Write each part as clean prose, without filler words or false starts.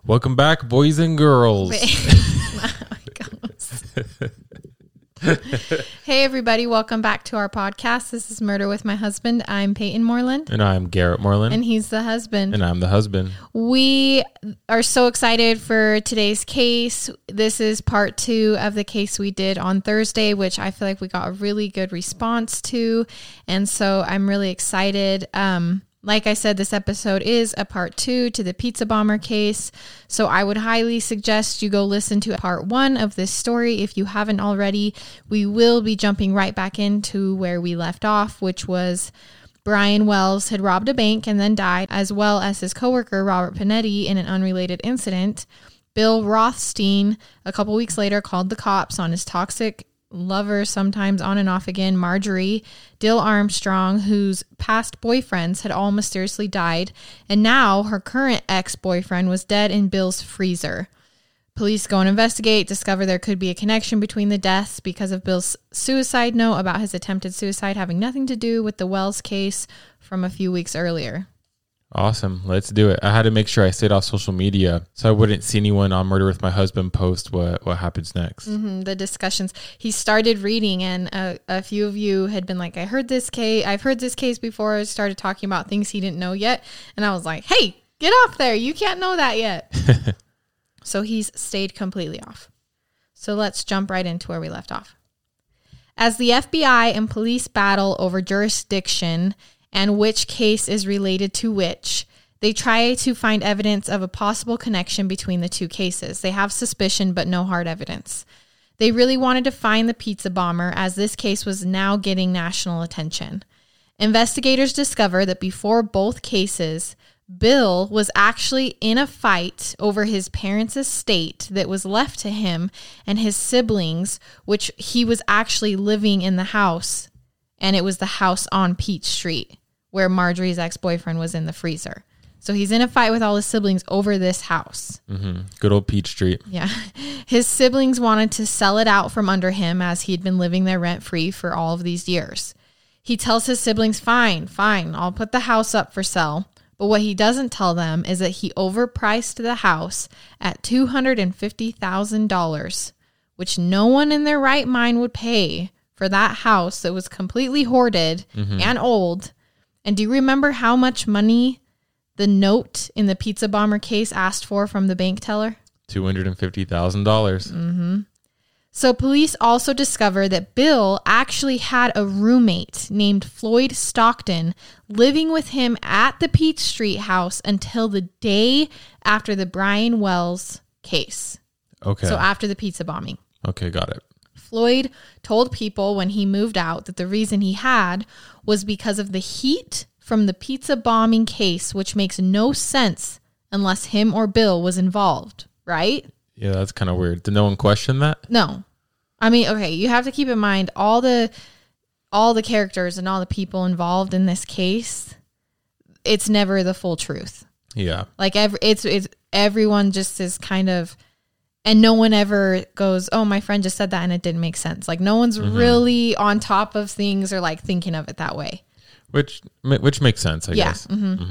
Welcome back, boys and girls. Hey, everybody. Welcome back to our podcast. This is Murder with My Husband. I'm Peyton Moreland. And I'm Garrett Moreland. And he's the husband. And I'm the husband. We are so excited for today's case. This is part 2 of the case we did on Thursday, which I feel like we got a really good response to. And so I'm really excited. Like I said, this episode is a part 2 to the pizza bomber case. So I would highly suggest you go listen to part 1 of this story if you haven't already. We will be jumping right back into where we left off, which was Brian Wells had robbed a bank and then died, as well as his coworker, Robert Panetti, in an unrelated incident. Bill Rothstein, a couple weeks later, called the cops on his toxic lover, sometimes on and off again, Marjorie Dill Armstrong, whose past boyfriends had all mysteriously died, and now her current ex-boyfriend was dead in Bill's freezer. Police go and investigate, discover there could be a connection between the deaths because of Bill's suicide note about his attempted suicide having nothing to do with the Wells case from a few weeks earlier. Awesome. Let's do it. I had to make sure I stayed off social media so I wouldn't see anyone on Murder with My Husband post what happens next. The discussions. He started reading, and a few of you had been like, I've heard this case before. I started talking about things he didn't know yet. And I was like, hey, get off there. You can't know that yet. So he's stayed completely off. So let's jump right into where we left off. As the FBI and police battle over jurisdiction and which case is related to which, they try to find evidence of a possible connection between the two cases. They have suspicion, but no hard evidence. They really wanted to find the pizza bomber, as this case was now getting national attention. Investigators discover that before both cases, Bill was actually in a fight over his parents' estate that was left to him and his siblings, which he was actually living in the house, and it was the house on Peach Street where Marjorie's ex-boyfriend was in the freezer. So he's in a fight with all his siblings over this house. Good old Peach Street. Yeah. His siblings wanted to sell it out from under him, as he'd been living there rent-free for all of these years. He tells his siblings, fine, I'll put the house up for sale. But what he doesn't tell them is that he overpriced the house at $250,000, which no one in their right mind would pay for that house that was completely hoarded and old. And do you remember how much money the note in the pizza bomber case asked for from the bank teller? $250,000. So police also discover that Bill actually had a roommate named Floyd Stockton living with him at the Peach Street house until the day after the Brian Wells case. Okay. So after the pizza bombing. Okay, got it. Floyd told people when he moved out that the reason he had was because of the heat from the pizza bombing case, which makes no sense unless him or Bill was involved, right? Yeah, that's kind of weird. Did no one question that? No. I mean, okay, you have to keep in mind all the characters and all the people involved in this case. It's never the full truth. Yeah. Like it's everyone just is kind of, and no one ever goes, oh, my friend just said that and it didn't make sense. Like no one's really on top of things or like thinking of it that way. Which makes sense, I guess.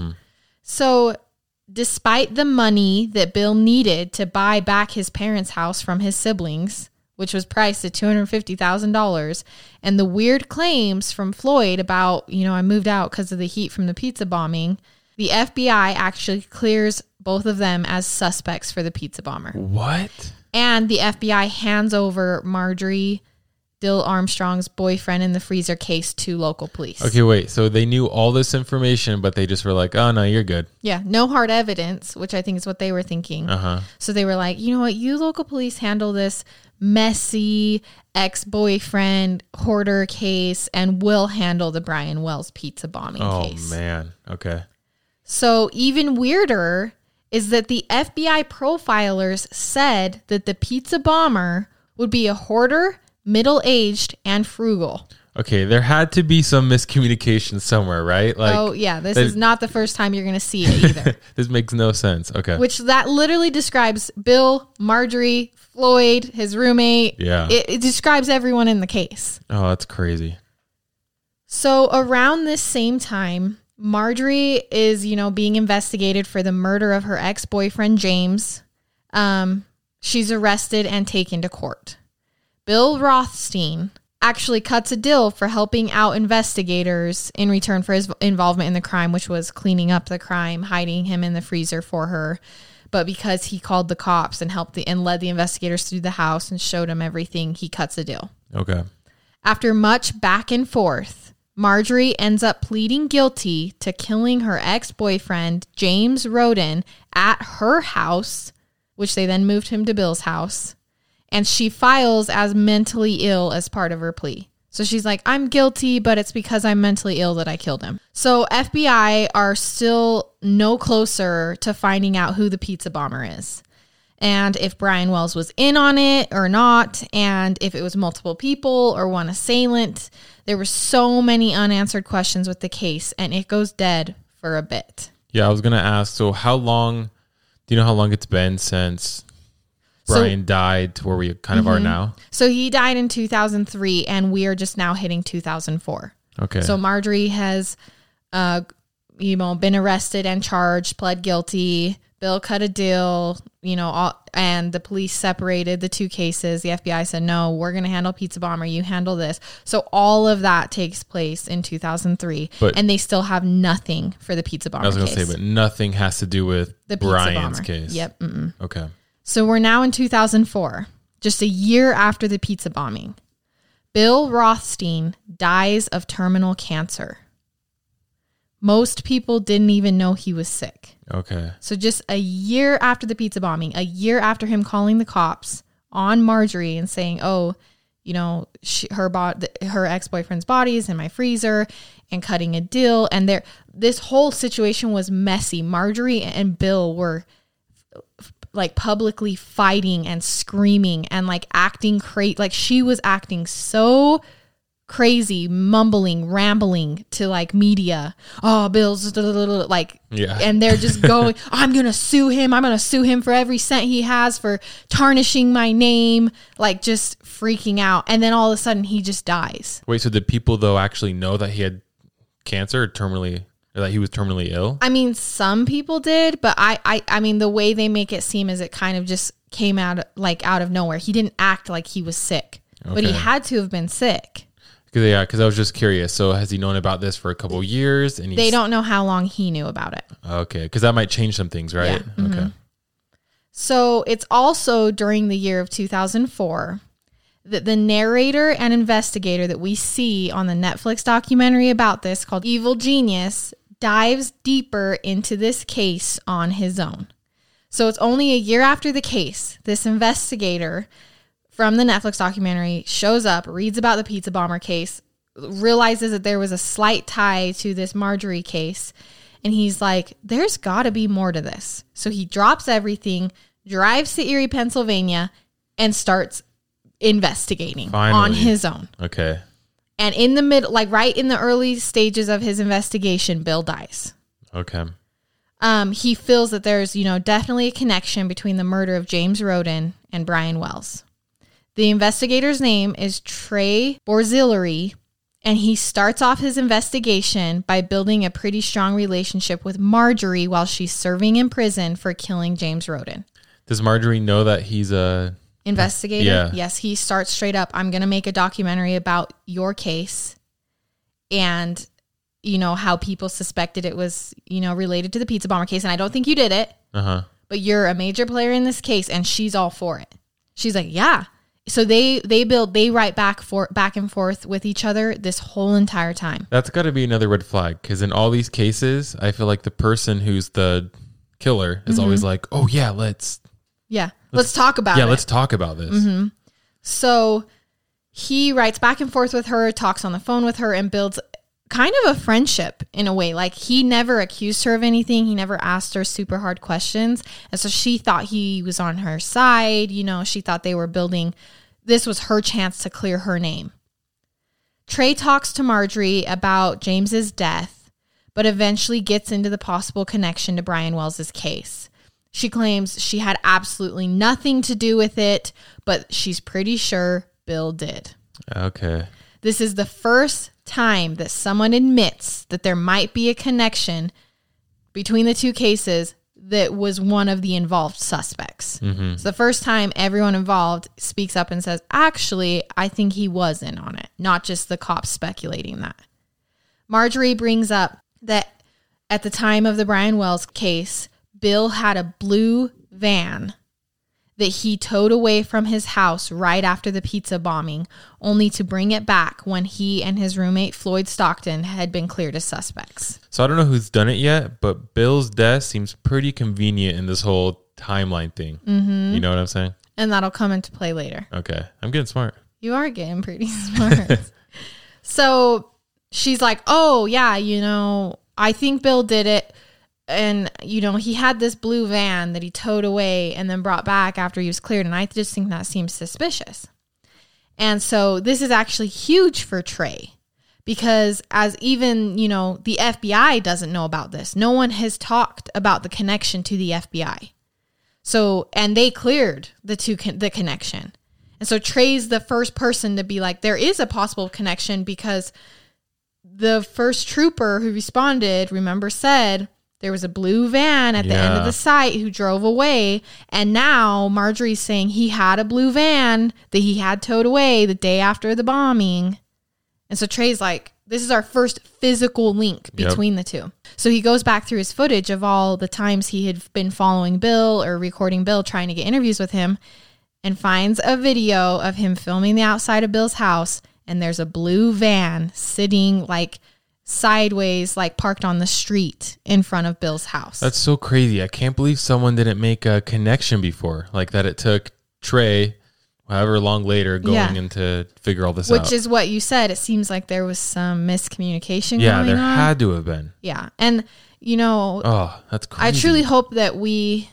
So despite the money that Bill needed to buy back his parents' house from his siblings, which was priced at $250,000, and the weird claims from Floyd about, I moved out because of the heat from the pizza bombing, the FBI actually clears both of them as suspects for the pizza bomber. What? And the FBI hands over Marjorie Dill Armstrong's boyfriend in the freezer case to local police. Okay, wait. So they knew all this information, but they just were like, oh, no, you're good. Yeah, no hard evidence, which I think is what they were thinking. So they were like, you know what? You local police handle this messy ex-boyfriend hoarder case, and we'll handle the Brian Wells pizza bombing case. Oh, man. Okay. So even weirder is that the FBI profilers said that the pizza bomber would be a hoarder, middle-aged, and frugal. Okay, there had to be some miscommunication somewhere, right? Like, oh, yeah. This is not the first time you're going to see it either. This makes no sense. Okay. Which that literally describes Bill, Marjorie, Floyd, his roommate. Yeah. It describes everyone in the case. Oh, that's crazy. So around this same time, Marjorie is, being investigated for the murder of her ex-boyfriend, James. She's arrested and taken to court. Bill Rothstein actually cuts a deal for helping out investigators in return for his involvement in the crime, which was cleaning up the crime, hiding him in the freezer for her. But because he called the cops and led the investigators through the house and showed them everything, he cuts a deal. Okay. After much back and forth, Marjorie ends up pleading guilty to killing her ex-boyfriend, James Roden, at her house, which they then moved him to Bill's house. And she files as mentally ill as part of her plea. So she's like, I'm guilty, but it's because I'm mentally ill that I killed him. So FBI are still no closer to finding out who the pizza bomber is, and if Brian Wells was in on it or not, and if it was multiple people or one assailant. There were so many unanswered questions with the case, and it goes dead for a bit. Yeah, I was going to ask, so how long, do you know how long it's been since Brian died to where we kind of are now? So he died in 2003, and we are just now hitting 2004. Okay. So Marjorie has, been arrested and charged, pled guilty. Bill cut a deal, and the police separated the two cases. The FBI said, no, we're going to handle Pizza Bomber. You handle this. So all of that takes place in 2003, and they still have nothing for the Pizza Bomber case. I was going to say, but nothing has to do with the Brian's case. Yep. Mm-mm. Okay. So we're now in 2004, just a year after the pizza bombing. Bill Rothstein dies of terminal cancer. Most people didn't even know he was sick. Okay. So just a year after the pizza bombing, a year after him calling the cops on Marjorie and saying, her ex-boyfriend's body is in my freezer, and cutting a deal. And this whole situation was messy. Marjorie and Bill were like publicly fighting and screaming and like acting crazy. Like she was acting so crazy, mumbling, rambling to like media. Oh, Bill's like, yeah. And they're just going, I'm going to sue him. I'm going to sue him for every cent he has for tarnishing my name, like just freaking out. And then all of a sudden he just dies. Wait, so did people though actually know that he had cancer or that he was terminally ill? I mean, some people did, but I mean, the way they make it seem is it kind of just came out of nowhere. He didn't act like he was sick, but he had to have been sick. Because I was just curious. So has he known about this for a couple of years? And they don't know how long he knew about it. Okay, because that might change some things, right? Yeah. Okay. So it's also during the year of 2004 that the narrator and investigator that we see on the Netflix documentary about this called Evil Genius dives deeper into this case on his own. So it's only a year after the case, this investigator from the Netflix documentary shows up, reads about the Pizza Bomber case, realizes that there was a slight tie to this Marjorie case, and he's like, there's got to be more to this. So he drops everything, drives to Erie, Pennsylvania, and starts investigating on his own. Okay. And in the middle, like right in the early stages of his investigation, Bill dies. Okay. He feels that there's, definitely a connection between the murder of James Roden and Brian Wells. The investigator's name is Trey Borzilleri, and he starts off his investigation by building a pretty strong relationship with Marjorie while she's serving in prison for killing James Roden. Does Marjorie know that he's a investigator? Yeah. Yes, he starts straight up, I'm going to make a documentary about your case and, how people suspected it was, related to the Pizza Bomber case. And I don't think you did it, but you're a major player in this case, and she's all for it. She's like, yeah. So they write back and forth with each other this whole entire time. That's got to be another red flag, because in all these cases, I feel like the person who's the killer is always like, "Oh yeah, let's talk about it. Yeah, let's talk about this." Mm-hmm. So he writes back and forth with her, talks on the phone with her, and builds kind of a friendship in a way. Like he never accused her of anything. He never asked her super hard questions. And so she thought he was on her side. She thought they were building, this was her chance to clear her name. Trey talks to Marjorie about James's death, but eventually gets into the possible connection to Brian Wells' case. She claims she had absolutely nothing to do with it, but she's pretty sure Bill did. Okay. This is the first time that someone admits that there might be a connection between the two cases that was one of the involved suspects. Mm-hmm. So the first time everyone involved speaks up and says, actually, I think he was in on it, not just the cops speculating that. Marjorie brings up that at the time of the Brian Wells case, Bill had a blue van that he towed away from his house right after the pizza bombing, only to bring it back when he and his roommate Floyd Stockton had been cleared as suspects. So I don't know who's done it yet, but Bill's death seems pretty convenient in this whole timeline thing. Mm-hmm. You know what I'm saying? And that'll come into play later. Okay. I'm getting smart. You are getting pretty smart. So she's like, oh, yeah, I think Bill did it. And, he had this blue van that he towed away and then brought back after he was cleared. And I just think that seems suspicious. And so this is actually huge for Trey because as even, the FBI doesn't know about this. No one has talked about the connection to the FBI. So, and they cleared the connection. And so Trey's the first person to be like, there is a possible connection because the first trooper who responded, remember, said, there was a blue van at the end of the site who drove away. And now Marjorie's saying he had a blue van that he had towed away the day after the bombing. And so Trey's like, this is our first physical link between the two. So he goes back through his footage of all the times he had been following Bill or recording Bill, trying to get interviews with him, and finds a video of him filming the outside of Bill's house. And there's a blue van sitting sideways, parked on the street in front of Bill's house. That's so crazy. I can't believe someone didn't make a connection before, that it took Trey however long later going in to figure all this out. Which is what you said. It seems like there was some miscommunication going on. Yeah, there had to have been. Yeah. And, oh, that's crazy. I truly hope that we,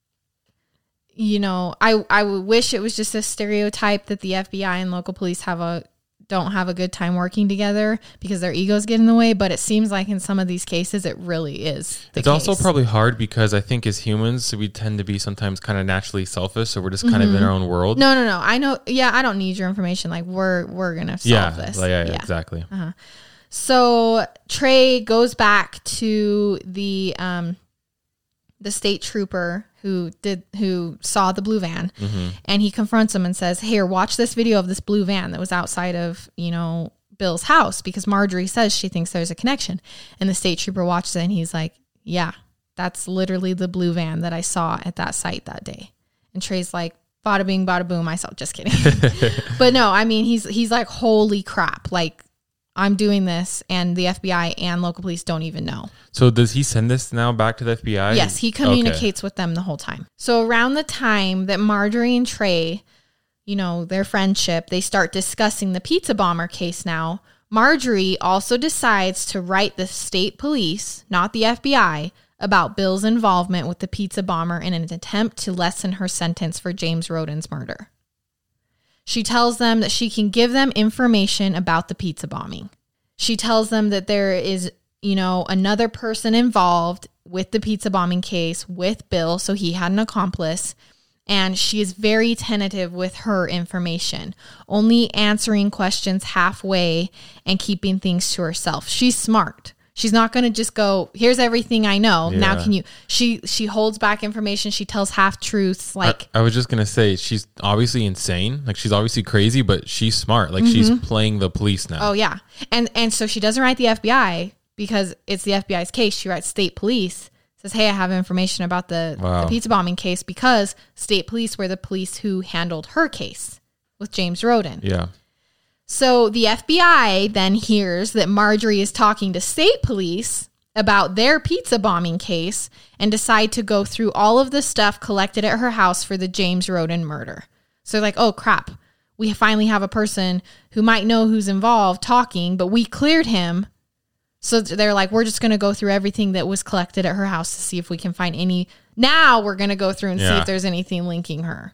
I would wish it was just a stereotype that the FBI and local police don't have a good time working together because their egos get in the way. But it seems like in some of these cases, it really is the case. Also probably hard because I think as humans, we tend to be sometimes kind of naturally selfish. So we're just kind of in our own world. No. I know. Yeah, I don't need your information. We're going to solve this. Yeah, exactly. Uh-huh. So Trey goes back to the state trooper who saw the blue van, and he confronts him and says, "Here, watch this video of this blue van that was outside of, Bill's house," because Marjorie says she thinks there's a connection. And the state trooper watches it and he's like, "Yeah, that's literally the blue van that I saw at that site that day." And Trey's like, "Bada bing, bada boom." Myself, just kidding. But no, I mean, he's like, "Holy crap. I'm doing this and the FBI and local police don't even know." So does he send this now back to the FBI? Yes, he communicates with them the whole time. So around the time that Marjorie and Trey, their friendship, they start discussing the pizza bomber case now, Marjorie also decides to write the state police, not the FBI, about Bill's involvement with the pizza bomber in an attempt to lessen her sentence for James Roden's murder. She tells them that she can give them information about the pizza bombing. She tells them that there is, another person involved with the pizza bombing case with Bill, so he had an accomplice. And she is very tentative with her information, only answering questions halfway and keeping things to herself. She's smart. She's not going to just go, "Here's everything I know. Yeah. Now can you?" She holds back information. She tells half truths. I was just going to say, she's obviously insane. She's obviously crazy, but she's smart. She's playing the police now. Oh yeah. And so she doesn't write the FBI because it's the FBI's case. She writes state police, says, "Hey, I have information about the pizza bombing case," because state police were the police who handled her case with James Roden. Yeah. So the FBI then hears that Marjorie is talking to state police about their pizza bombing case and decide to go through all of the stuff collected at her house for the James Roden murder. So they're like, "Oh crap, we finally have a person who might know who's involved talking, but we cleared him." So they're like, "We're just going to go through everything that was collected at her house to see if we can find any. Now we're going to go through and see if there's anything linking her,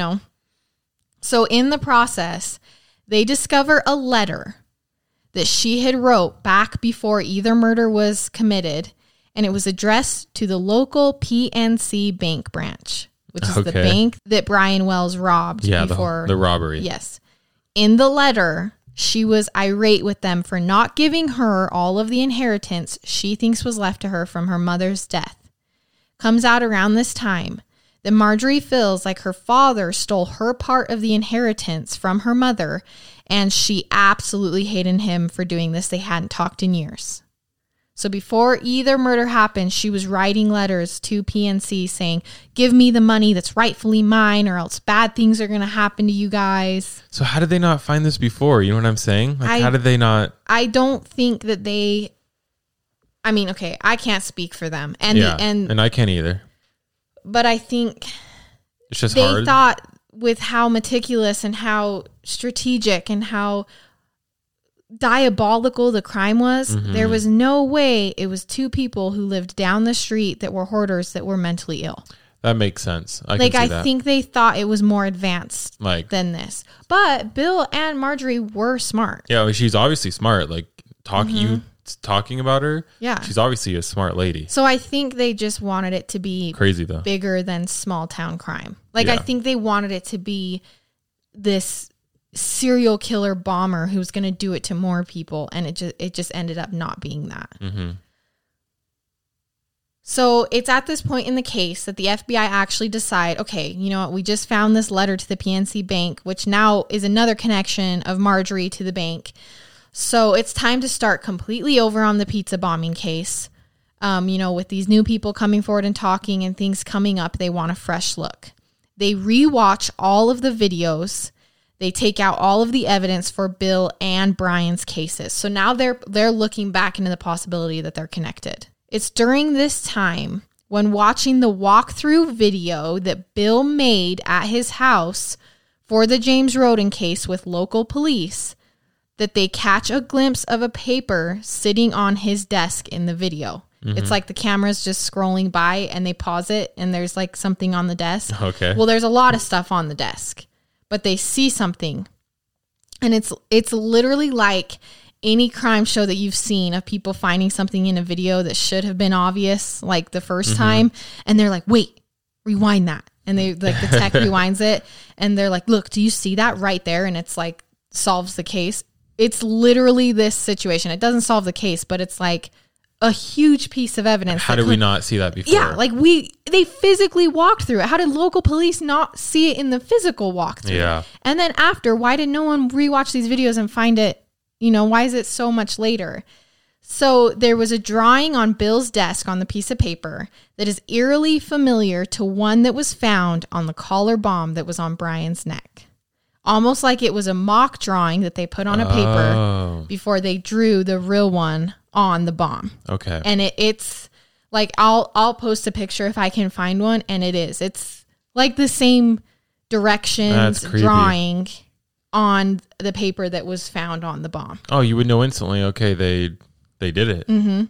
So in the process, they discover a letter that she had wrote back before either murder was committed, and it was addressed to the local PNC bank branch, which is the bank that Brian Wells robbed before the robbery. Yes. In the letter, she was irate with them for not giving her all of the inheritance she thinks was left to her from her mother's death, comes out around this time that Marjorie feels like her father stole her part of the inheritance from her mother, and she absolutely hated him for doing this. They hadn't talked in years. So before either murder happened, she was writing letters to PNC saying, give me the money that's rightfully mine, or else bad things are going to happen to you guys. So how did they not find this before? You know what I'm saying? Like, how did they not? I don't think that they... I mean, okay, I can't speak for them. And I can't either. But I think it's just they hard. thought with how meticulous and how strategic and how diabolical the crime was, there was no way it was two people who lived down the street that were hoarders that were mentally ill. That makes sense. I think they thought it was more advanced than this. But Bill and Marjorie were smart. Yeah, she's obviously smart. Like talking about her, she's obviously a smart lady. So I think they just wanted it to be crazy though, bigger than small town crime. I think they wanted it to be this serial killer bomber who's going to do it to more people, and it just ended up not being that. So it's at this point in the case that the FBI actually decide, okay, you know what, we just found this letter to the PNC Bank, which now is another connection of Marjorie to the bank. So it's time to start completely over on the pizza bombing case. With these new people coming forward and talking and things coming up, they want a fresh look. They rewatch all of the videos. They take out all of the evidence for Bill and Brian's cases. So now they're looking back into the possibility that they're connected. It's during this time when watching the walkthrough video that Bill made at his house for the James Roden case with local police that they catch a glimpse of a paper sitting on his desk in the video. It's like the camera's just scrolling by and they pause it and there's like something on the desk. Okay. Well, there's a lot of stuff on the desk, but they see something. And it's literally like any crime show that you've seen of people finding something in a video that should have been obvious like the first time. And they're like, wait, rewind that. And they like the tech rewinds it and they're like, look, do you see that right there? And it's like solves the case. It's literally this situation. It doesn't solve the case, but it's like a huge piece of evidence. How did we not see that before? Yeah, like they physically walked through it. How did local police not see it in the physical walkthrough? Yeah. And then after, why did no one rewatch these videos and find it? Why is it so much later? So there was a drawing on Bill's desk on the piece of paper that is eerily familiar to one that was found on the collar bomb that was on Brian's neck. Almost like it was a mock drawing that they put on a paper before they drew the real one on the bomb. Okay. And it's like, I'll post a picture if I can find one. And it's like the same directions drawing on the paper that was found on the bomb. Oh, you would know instantly. Okay. They did it. Mm-hmm.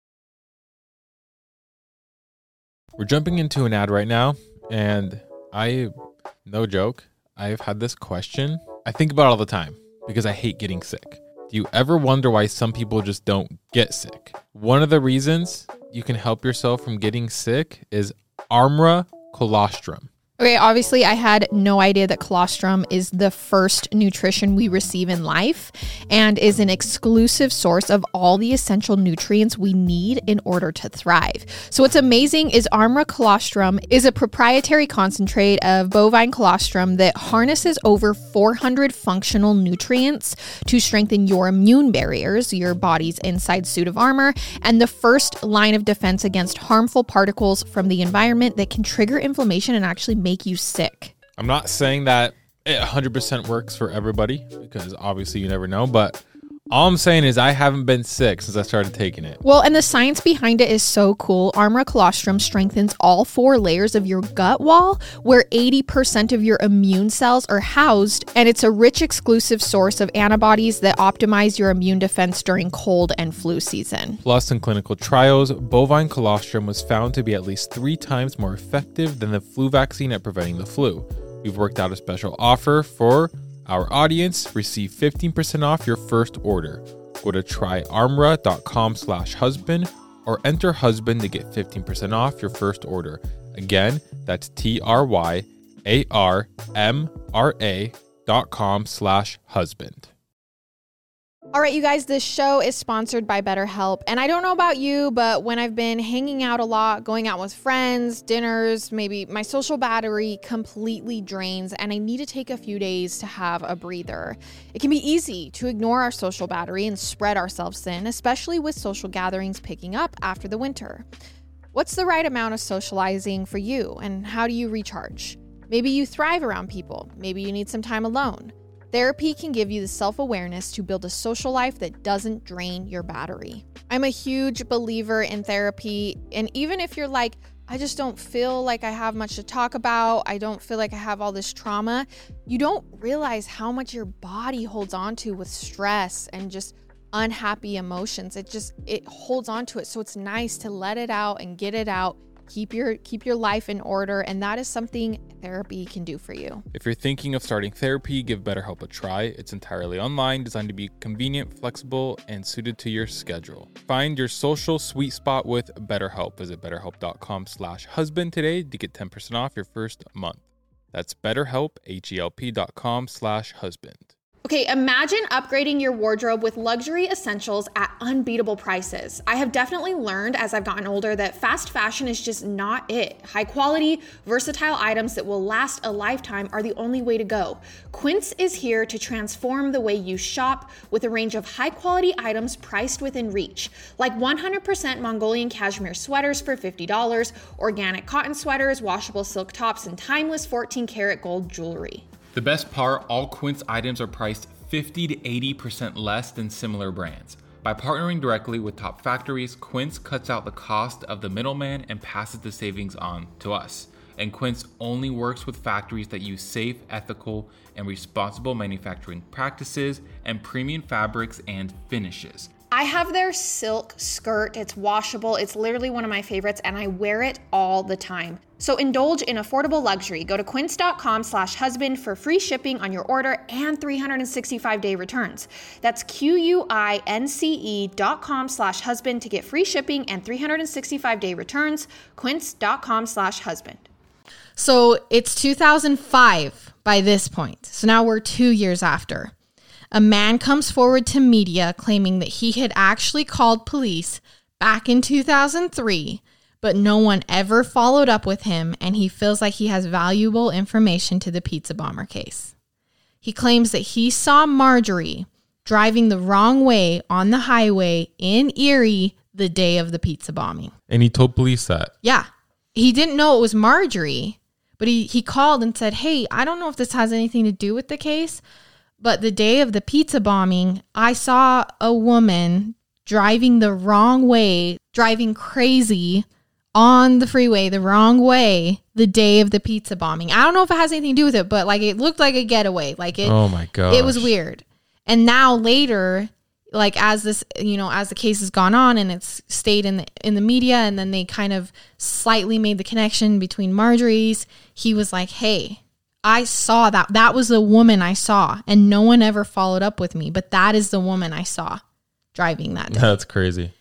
We're jumping into an ad right now. And no joke, I've had this question I think about all the time because I hate getting sick. Do you ever wonder why some people just don't get sick? One of the reasons you can help yourself from getting sick is Armra Colostrum. Okay, obviously I had no idea that colostrum is the first nutrition we receive in life and is an exclusive source of all the essential nutrients we need in order to thrive. So what's amazing is Armra Colostrum is a proprietary concentrate of bovine colostrum that harnesses over 400 functional nutrients to strengthen your immune barriers, your body's inside suit of armor, and the first line of defense against harmful particles from the environment that can trigger inflammation and actually make you sick. I'm not saying that it 100% works for everybody because obviously you never know, but all I'm saying is I haven't been sick since I started taking it. Well, and the science behind it is so cool. Armra Colostrum strengthens all 4 layers of your gut wall where 80% of your immune cells are housed, and it's a rich exclusive source of antibodies that optimize your immune defense during cold and flu season. Plus, in clinical trials, bovine colostrum was found to be at least 3 times more effective than the flu vaccine at preventing the flu. We've worked out a special offer for our audience. Receive 15% off your first order. Go to tryarmra.com/husband or enter husband to get 15% off your first order. Again, that's tryarmra.com/husband. All right, you guys, this show is sponsored by BetterHelp. And I don't know about you, but when I've been hanging out a lot, going out with friends, dinners, maybe my social battery completely drains and I need to take a few days to have a breather. It can be easy to ignore our social battery and spread ourselves thin, especially with social gatherings picking up after the winter. What's the right amount of socializing for you and how do you recharge? Maybe you thrive around people. Maybe you need some time alone. Therapy can give you the self-awareness to build a social life that doesn't drain your battery. I'm a huge believer in therapy, and even if you're like, I just don't feel like I have much to talk about, I don't feel like I have all this trauma, you don't realize how much your body holds on to with stress and just unhappy emotions. It holds on to it. So it's nice to let it out and get it out. Keep your life in order, and that is something therapy can do for you. If you're thinking of starting therapy, give BetterHelp a try. It's entirely online, designed to be convenient, flexible, and suited to your schedule. Find your social sweet spot with BetterHelp. Visit BetterHelp.com/husband today to get 10% off your first month. That's BetterHelp, HELP.com/husband. Okay, imagine upgrading your wardrobe with luxury essentials at unbeatable prices. I have definitely learned as I've gotten older that fast fashion is just not it. High quality, versatile items that will last a lifetime are the only way to go. Quince is here to transform the way you shop with a range of high quality items priced within reach, like 100% Mongolian cashmere sweaters for $50, organic cotton sweaters, washable silk tops, and timeless 14-karat gold jewelry. The best part, all Quince items are priced 50 to 80% less than similar brands. By partnering directly with top factories, Quince cuts out the cost of the middleman and passes the savings on to us. And Quince only works with factories that use safe, ethical, and responsible manufacturing practices and premium fabrics and finishes. I have their silk skirt. It's washable. It's literally one of my favorites, and I wear it all the time. So indulge in affordable luxury. Go to quince.com/husband for free shipping on your order and 365-day returns. That's QUINCE.com/husband to get free shipping and 365-day returns. Quince.com/husband. So it's 2005 by this point. So now we're 2 years after. A man comes forward to media claiming that he had actually called police back in 2003, but no one ever followed up with him, and he feels like he has valuable information to the pizza bomber case. He claims that he saw Marjorie driving the wrong way on the highway in Erie the day of the pizza bombing. And he told police that? Yeah. He didn't know it was Marjorie, but he called and said, hey, I don't know if this has anything to do with the case, but the day of the pizza bombing, I saw a woman driving the wrong way, driving crazy on the freeway the wrong way the day of the pizza bombing. I don't know if it has anything to do with it, but like it looked like a getaway. Like it. Oh my gosh. It was weird. And now later, like as this, as the case has gone on and it's stayed in the media, and then they kind of slightly made the connection between Marjorie's, he was like, hey, I saw that. That was the woman I saw, and no one ever followed up with me. But that is the woman I saw driving that day. That's crazy.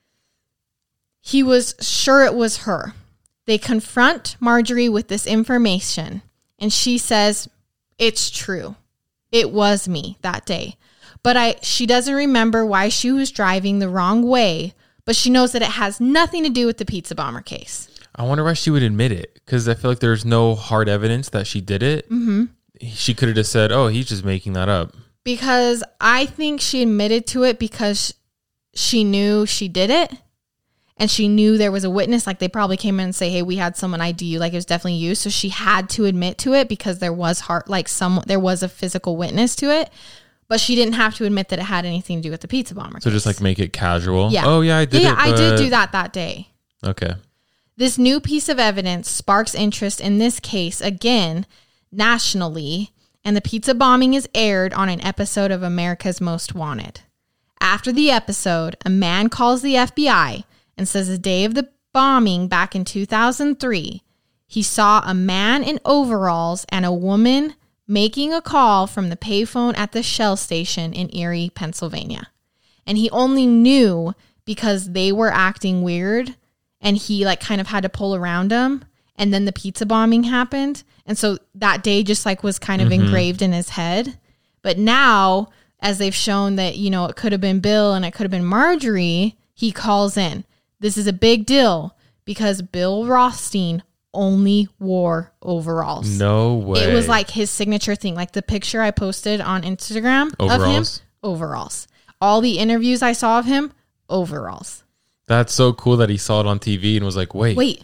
He was sure it was her. They confront Marjorie with this information, and she says, it's true. It was me that day. But she doesn't remember why she was driving the wrong way, but she knows that it has nothing to do with the pizza bomber case. I wonder why she would admit it, because I feel like there's no hard evidence that she did it. Mm-hmm. She could have just said, oh, he's just making that up. Because I think she admitted to it because she knew she did it, and she knew there was a witness. Like they probably came in and say, hey, we had someone ID you, like it was definitely you. So she had to admit to it because there was there was a physical witness to it. But she didn't have to admit that it had anything to do with the pizza bomber So case. just like make it casual. Yeah. Oh yeah, I did it. Yeah, I did do that day. Okay. This new piece of evidence sparks interest in this case again nationally, and the pizza bombing is aired on an episode of America's Most Wanted. After the episode, a man calls the FBI and says the day of the bombing back in 2003, he saw a man in overalls and a woman making a call from the payphone at the Shell station in Erie, Pennsylvania. And he only knew because they were acting weird, and he like kind of had to pull around them. And then the pizza bombing happened. And so that day just like was kind of engraved in his head. But now as they've shown that, you know, it could have been Bill and it could have been Marjorie, he calls in. This is a big deal because Bill Rothstein only wore overalls. No way. It was like his signature thing. Like the picture I posted on Instagram of him, overalls. All the interviews I saw of him, overalls. That's so cool that he saw it on TV and was like, wait.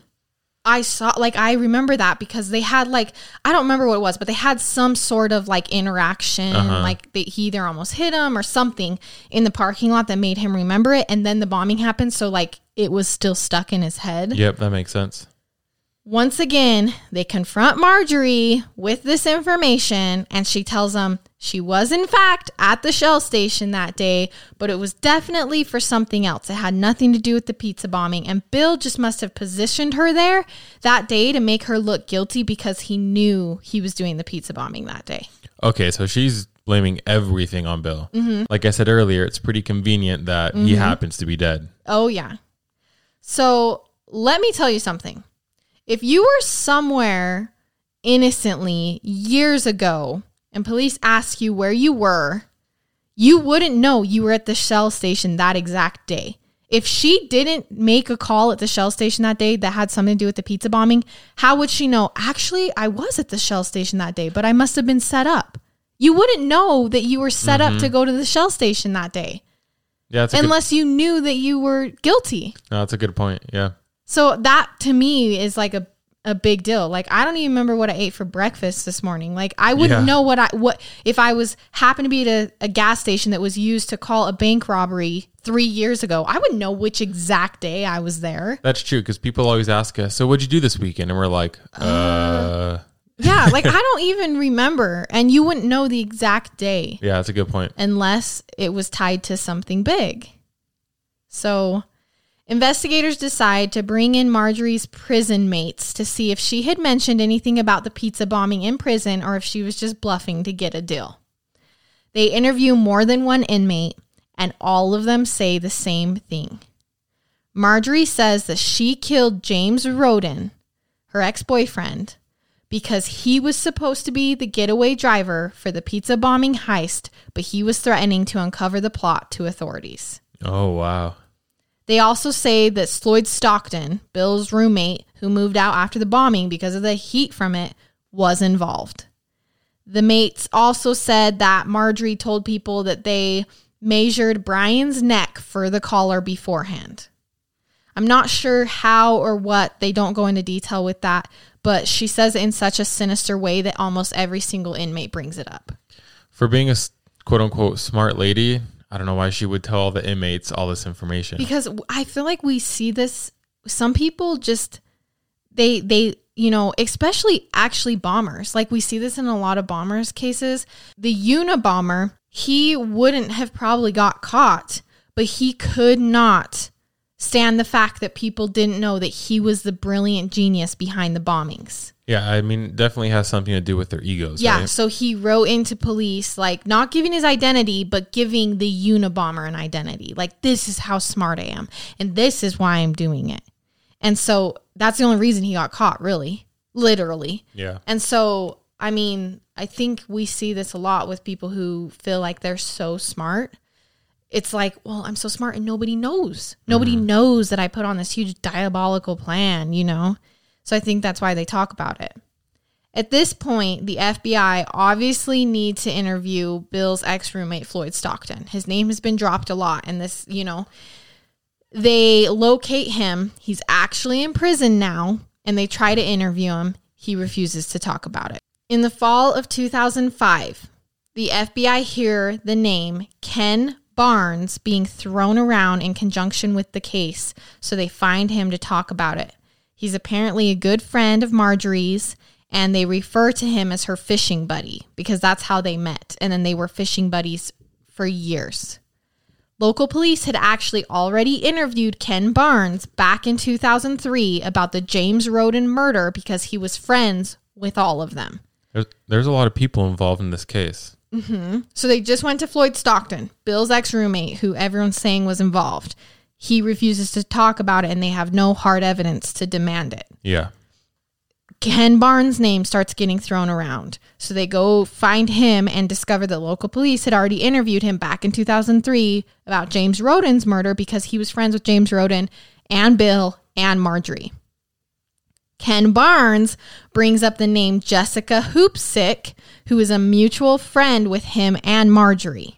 I remember that because they had like, I don't remember what it was, but they had some sort of like interaction. Like he either almost hit him or something in the parking lot that made him remember it. And then the bombing happened. So like it was still stuck in his head. Yep, that makes sense. Once again, they confront Marjorie with this information and she tells them she was in fact at the Shell station that day, but it was definitely for something else. It had nothing to do with the pizza bombing, and Bill just must have positioned her there that day to make her look guilty because he knew he was doing the pizza bombing that day. Okay, so she's blaming everything on Bill. Like I said earlier, it's pretty convenient that he happens to be dead. Oh, yeah. So let me tell you something. If you were somewhere innocently years ago and police ask you where you were, you wouldn't know you were at the Shell station that exact day. If she didn't make a call at the Shell station that day that had something to do with the pizza bombing, how would she know, actually, I was at the Shell station that day, but I must have been set up? You wouldn't know that you were set up to go to the Shell station that day. Yeah, unless you knew that you were guilty. No, that's a good point. Yeah. So that to me is like a big deal. Like I don't even remember what I ate for breakfast this morning. Like I wouldn't know what if I was happened to be at a gas station that was used to call a bank robbery 3 years ago. I wouldn't know which exact day I was there. That's true, because people always ask us, so what'd you do this weekend? And we're like, Yeah, like I don't even remember, and you wouldn't know the exact day. Yeah, that's a good point. Unless it was tied to something big. So investigators decide to bring in Marjorie's prison mates to see if she had mentioned anything about the pizza bombing in prison or if she was just bluffing to get a deal. They interview more than one inmate, and all of them say the same thing. Marjorie says that she killed James Roden, her ex-boyfriend, because he was supposed to be the getaway driver for the pizza bombing heist, but he was threatening to uncover the plot to authorities. Oh, wow. They also say that Floyd Stockton, Bill's roommate, who moved out after the bombing because of the heat from it, was involved. The mates also said that Marjorie told people that they measured Brian's neck for the collar beforehand. I'm not sure how or what, they don't go into detail with that, but she says it in such a sinister way that almost every single inmate brings it up. For being a quote-unquote smart lady, I don't know why she would tell all the inmates all this information. Because I feel like we see this, some people just, they you know, especially actually bombers. Like we see this in a lot of bombers cases. The Unabomber, he wouldn't have probably got caught, but he could not stand the fact that people didn't know that he was the brilliant genius behind the bombings. Yeah, I mean, definitely has something to do with their egos. Yeah, right? so he wrote into police, like, not giving his identity, but giving the Unabomber an identity. Like, this is how smart I am, and this is why I'm doing it. And so that's the only reason he got caught, really. Literally. Yeah. And so, I mean, I think we see this a lot with people who feel like they're so smart. It's like, well, I'm so smart and nobody knows. Nobody knows that I put on this huge diabolical plan, you know? So I think that's why they talk about it. At this point, the FBI obviously need to interview Bill's ex-roommate, Floyd Stockton. His name has been dropped a lot, and this, you know, they locate him. He's actually in prison now, and they try to interview him. He refuses to talk about it. In the fall of 2005, the FBI hear the name Ken Barnes being thrown around in conjunction with the case, so they find him to talk about it. He's apparently a good friend of Marjorie's, and they refer to him as her fishing buddy because that's how they met, and then they were fishing buddies for years. Local police had actually already interviewed Ken Barnes back in 2003 about the James Roden murder because he was friends with all of them. There's a lot of people involved in this case. Mm-hmm. So they just went to Floyd Stockton, Bill's ex-roommate, who everyone's saying was involved. He refuses to talk about it, and they have no hard evidence to demand it. Yeah. Ken Barnes' name starts getting thrown around. So they go find him and discover that local police had already interviewed him back in 2003 about James Roden's murder because he was friends with James Roden and Bill and Marjorie. Ken Barnes brings up the name Jessica Hoopsick, who is a mutual friend with him and Marjorie.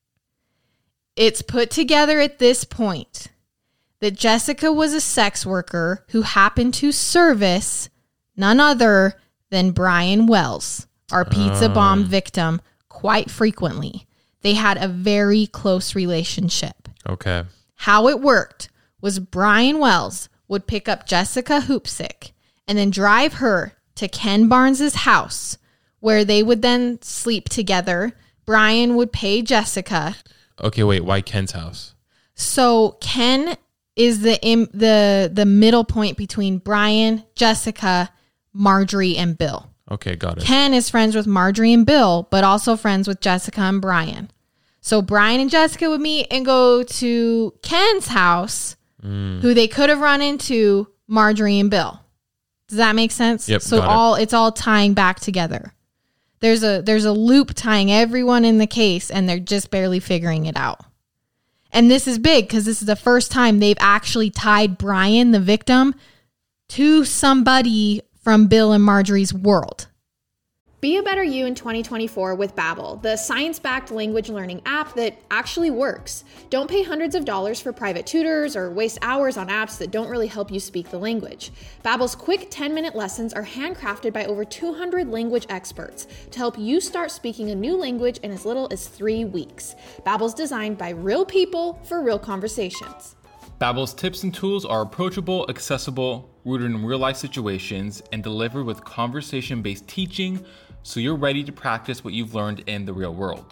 It's put together at this point that Jessica was a sex worker who happened to service none other than Brian Wells, our pizza bomb victim, quite frequently. They had a very close relationship. Okay. How it worked was Brian Wells would pick up Jessica Hoopsick and then drive her to Ken Barnes's house, where they would then sleep together. Brian would pay Jessica. Okay, wait, why Ken's house? So Ken is the middle point between Brian, Jessica, Marjorie, and Bill. Okay, got it. Ken is friends with Marjorie and Bill, but also friends with Jessica and Brian. So Brian and Jessica would meet and go to Ken's house, who they could have run into Marjorie and Bill. Does that make sense? Yep. So it's all tying back together. There's a loop tying everyone in the case, and they're just barely figuring it out. And this is big because this is the first time they've actually tied Brian, the victim, to somebody from Bill and Marjorie's world. Be a better you in 2024 with Babbel, the science-backed language learning app that actually works. Don't pay hundreds of dollars for private tutors or waste hours on apps that don't really help you speak the language. Babbel's quick 10-minute lessons are handcrafted by over 200 language experts to help you start speaking a new language in as little as 3 weeks. Babbel's designed by real people for real conversations. Babbel's tips and tools are approachable, accessible, rooted in real-life situations, and delivered with conversation-based teaching, so you're ready to practice what you've learned in the real world.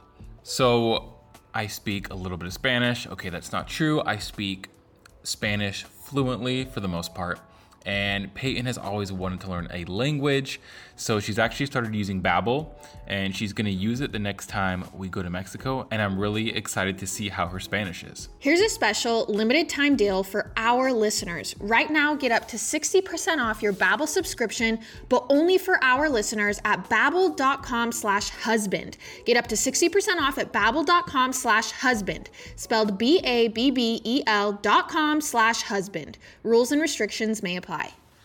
So I speak a little bit of Spanish. Okay, that's not true. I speak Spanish fluently for the most part. And Peyton has always wanted to learn a language. So she's actually started using Babbel, and she's gonna use it the next time we go to Mexico. And I'm really excited to see how her Spanish is. Here's a special limited time deal for our listeners. Right now, get up to 60% off your Babbel subscription, but only for our listeners at babbel.com/husband. Get up to 60% off at babbel.com/husband, spelled BABBEL.com/husband. Rules and restrictions may apply.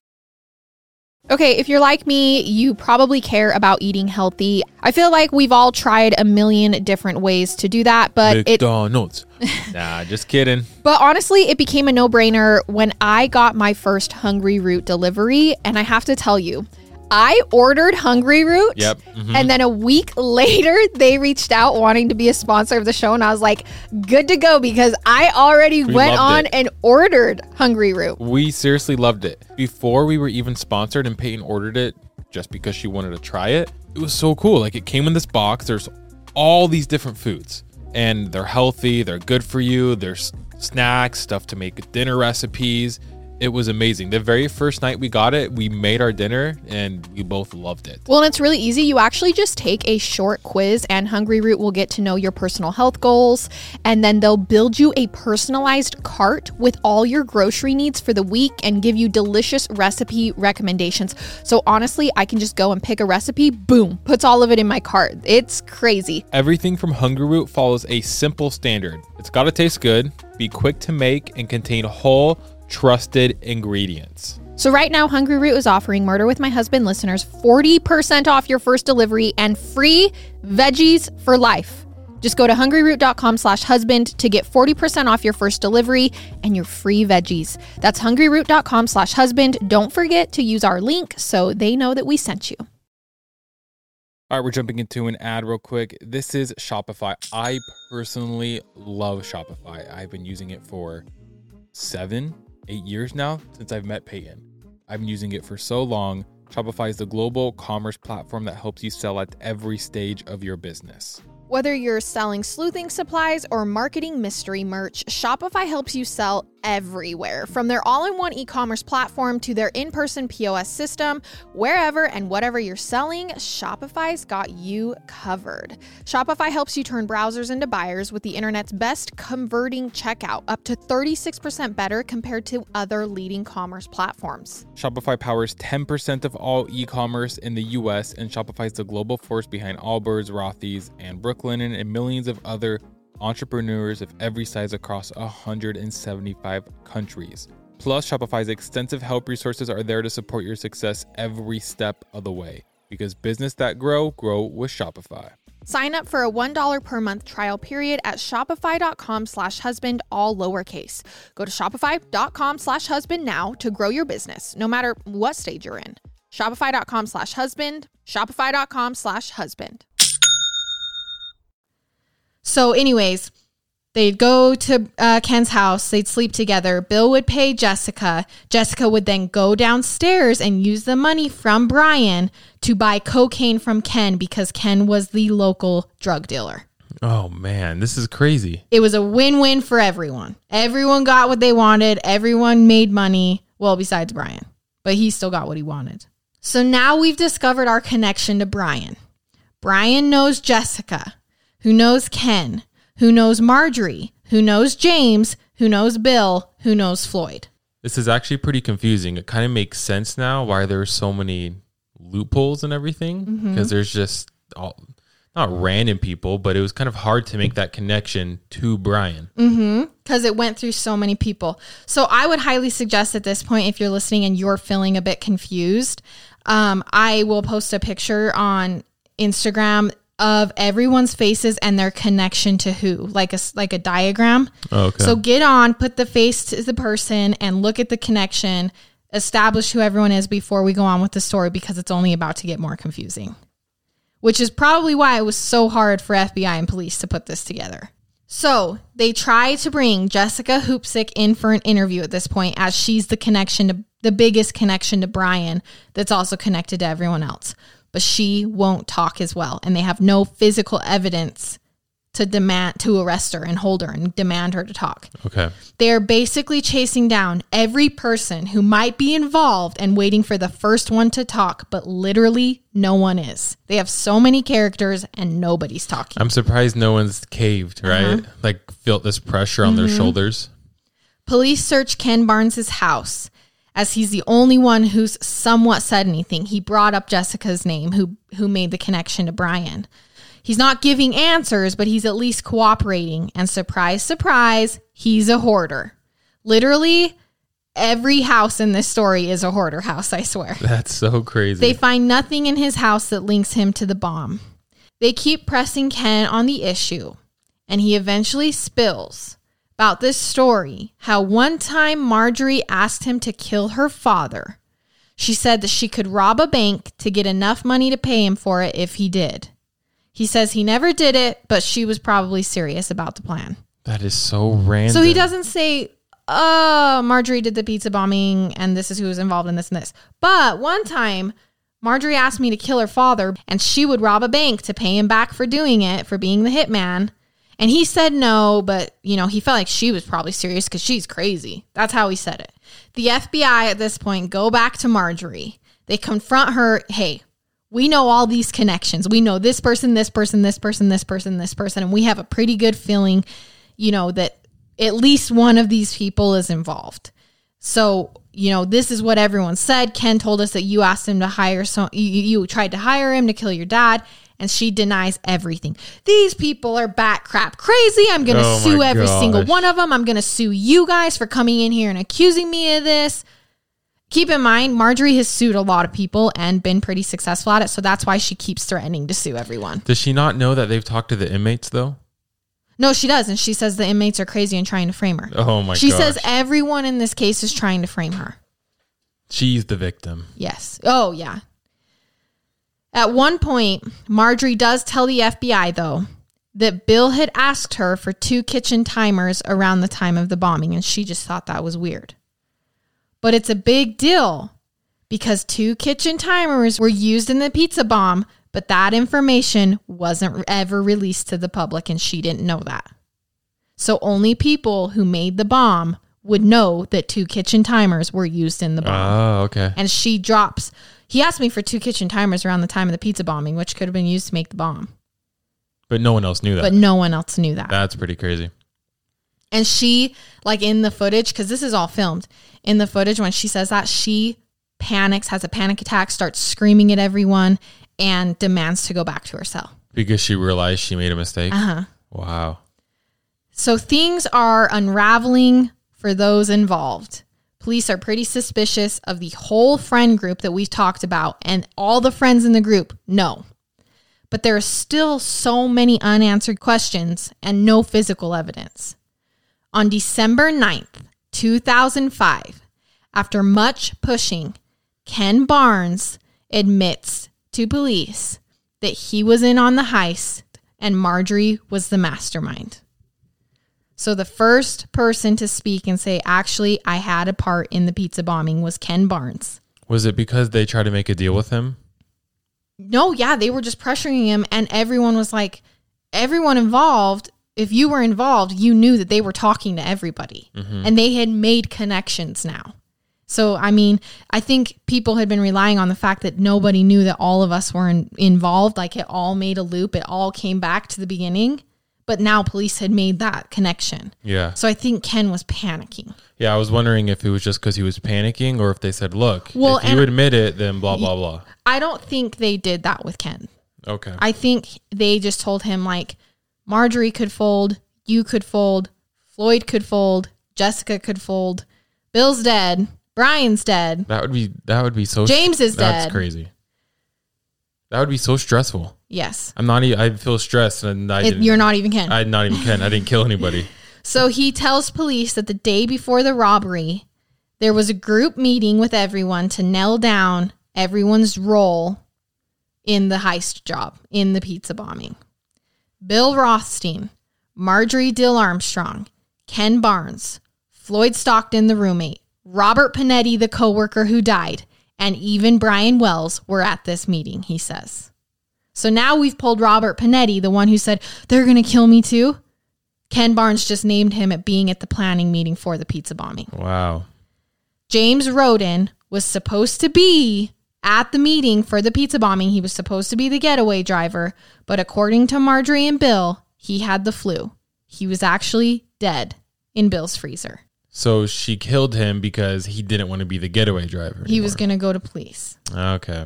Okay, if you're like me, you probably care about eating healthy. I feel like we've all tried a million different ways to do that, but McDonald's. Nah, just kidding. But honestly, it became a no-brainer when I got my first Hungry Root delivery, and I have to tell you, I ordered Hungry Root, and then a week later, they reached out wanting to be a sponsor of the show, and I was like, good to go, because I already went on and ordered Hungry Root. We seriously loved it. Before we were even sponsored and Peyton ordered it just because she wanted to try it, it was so cool. Like, it came in this box. There's all these different foods, and they're healthy. They're good for you. There's snacks, stuff to make dinner recipes. It was amazing. The very first night we got it, we made our dinner and we both loved it. Well, and it's really easy. You actually just take a short quiz and Hungry Root will get to know your personal health goals. And then they'll build you a personalized cart with all your grocery needs for the week and give you delicious recipe recommendations. So honestly, I can just go and pick a recipe, boom, puts all of it in my cart. It's crazy. Everything from Hungry Root follows a simple standard. It's got to taste good, be quick to make, and contain whole, trusted ingredients. So right now, Hungry Root is offering Murder with My Husband listeners 40% off your first delivery and free veggies for life. Just go to hungryroot.com/husband to get 40% off your first delivery and your free veggies. That's hungryroot.com/husband. Don't forget to use our link so they know that we sent you. All right, we're jumping into an ad real quick. This is Shopify. I personally love Shopify. I've been using it for 7-8 years now since I've met Peyton. I've been using it for so long. Shopify is the global commerce platform that helps you sell at every stage of your business. Whether you're selling sleuthing supplies or marketing mystery merch, Shopify helps you sell everywhere. From their all-in-one e-commerce platform to their in-person POS system, wherever and whatever you're selling, Shopify's got you covered. Shopify helps you turn browsers into buyers with the internet's best converting checkout, up to 36% better compared to other leading commerce platforms. Shopify powers 10% of all e-commerce in the US, and Shopify is the global force behind Allbirds, Rothy's, and Brooklinen, and millions of other entrepreneurs of every size across 175 countries. Plus, Shopify's extensive help resources are there to support your success every step of the way. Because business that grow with Shopify. Sign up for a $1 per month trial period at shopify.com/husband, all lowercase. Go to shopify.com/husband now to grow your business, no matter what stage you're in. Shopify.com/husband, shopify.com/husband. So anyways, they'd go to Ken's house. They'd sleep together. Bill would pay Jessica. Jessica would then go downstairs and use the money from Brian to buy cocaine from Ken because Ken was the local drug dealer. Oh, man, this is crazy. It was a win-win for everyone. Everyone got what they wanted. Everyone made money. Well, besides Brian. But he still got what he wanted. So now we've discovered our connection to Brian. Brian knows Jessica, who knows Ken, who knows Marjorie, who knows James, who knows Bill, who knows Floyd. This is actually pretty confusing. It kind of makes sense now why there's so many loopholes and everything, because there's just not random people, but it was kind of hard to make that connection to Brian. Because it went through so many people. So I would highly suggest at this point, if you're listening and you're feeling a bit confused, I will post a picture on Instagram of everyone's faces and their connection to who, like a diagram. Oh, okay. So get on, put the face to the person and look at the connection, establish who everyone is before we go on with the story, because it's only about to get more confusing, which is probably why it was so hard for FBI and police to put this together. So they try to bring Jessica Hoopsick in for an interview at this point, as she's the biggest connection to Brian that's also connected to everyone else. But she won't talk as well, and they have no physical evidence to arrest her and hold her and demand her to talk. Okay. They're basically chasing down every person who might be involved and waiting for the first one to talk, but literally no one is. They have so many characters and nobody's talking. I'm surprised no one's caved, right? Like felt this pressure on their shoulders. Police search Ken Barnes's house, as he's the only one who's somewhat said anything. He brought up Jessica's name, who made the connection to Brian. He's not giving answers, but he's at least cooperating. And surprise, surprise, he's a hoarder. Literally, every house in this story is a hoarder house, I swear. That's so crazy. They find nothing in his house that links him to the bomb. They keep pressing Ken on the issue, and he eventually spills about this story, how one time Marjorie asked him to kill her father. She said that she could rob a bank to get enough money to pay him for it if he did. He says he never did it, but she was probably serious about the plan. That is so random. So he doesn't say, oh, Marjorie did the pizza bombing and this is who was involved in this and this. But one time, Marjorie asked me to kill her father, and she would rob a bank to pay him back for doing it, for being the hitman. And he said no, but, he felt like she was probably serious because she's crazy. That's how he said it. The FBI at this point go back to Marjorie. They confront her. Hey, we know all these connections. We know this person, this person, this person, this person, this person. And we have a pretty good feeling, that at least one of these people is involved. So, this is what everyone said. Ken told us that you asked him to hire, you tried to hire him to kill your dad. And she denies everything. These people are bat crap crazy. I'm going to sue every single one of them. I'm going to sue you guys for coming in here and accusing me of this. Keep in mind, Marjorie has sued a lot of people and been pretty successful at it. So that's why she keeps threatening to sue everyone. Does she not know that they've talked to the inmates, though? No, she does. And she says the inmates are crazy and trying to frame her. Oh, my gosh. She says everyone in this case is trying to frame her. She's the victim. Yes. Oh, yeah. At one point, Marjorie does tell the FBI, though, that Bill had asked her for 2 kitchen timers around the time of the bombing, and she just thought that was weird. But it's a big deal because 2 kitchen timers were used in the pizza bomb, but that information wasn't ever released to the public, and she didn't know that. So only people who made the bomb would know that 2 kitchen timers were used in the bomb. Oh, okay. And he asked me for 2 kitchen timers around the time of the pizza bombing, which could have been used to make the bomb. But no one else knew that. But no one else knew that. That's pretty crazy. And she, like in the footage, because this is all filmed, in the footage when she says that, she panics, has a panic attack, starts screaming at everyone, and demands to go back to her cell. Because she realized she made a mistake? Uh-huh. Wow. So things are unraveling for those involved. Police are pretty suspicious of the whole friend group that we've talked about, and all the friends in the group know. But there are still so many unanswered questions and no physical evidence. On December 9th, 2005, after much pushing, Ken Barnes admits to police that he was in on the heist and Marjorie was the mastermind. So the first person to speak and say, actually, I had a part in the pizza bombing was Ken Barnes. Was it because they tried to make a deal with him? No, yeah, they were just pressuring him, and everyone was like, everyone involved, if you were involved, you knew that they were talking to everybody, and they had made connections now. So, I mean, I think people had been relying on the fact that nobody knew that all of us were involved, like it all made a loop, it all came back to the beginning, but now police had made that connection. Yeah. So I think Ken was panicking. Yeah, I was wondering if it was just because he was panicking or if they said, look, Well, if you admit it, then blah, blah, blah. I don't think they did that with Ken. Okay. I think they just told him, like, Marjorie could fold, you could fold, Floyd could fold, Jessica could fold, Bill's dead, Brian's dead. That would be so... James is That's dead. crazy. That would be so stressful. Yes. I feel stressed and You're not even Ken. I didn't kill anybody. So he tells police that the day before the robbery, there was a group meeting with everyone to nail down everyone's role in the heist job, in the pizza bombing. Bill Rothstein, Marjorie Dill Armstrong, Ken Barnes, Floyd Stockton, the roommate, Robert Panetti, the coworker who died, and even Brian Wells were at this meeting, he says. So now we've pulled Robert Panetti, the one who said, they're going to kill me too. Ken Barnes just named him at being at the planning meeting for the pizza bombing. Wow. James Roden was supposed to be at the meeting for the pizza bombing. He was supposed to be the getaway driver, but according to Marjorie and Bill, he had the flu. He was actually dead in Bill's freezer. So she killed him because he didn't want to be the getaway driver anymore. He was going to go to police. Okay.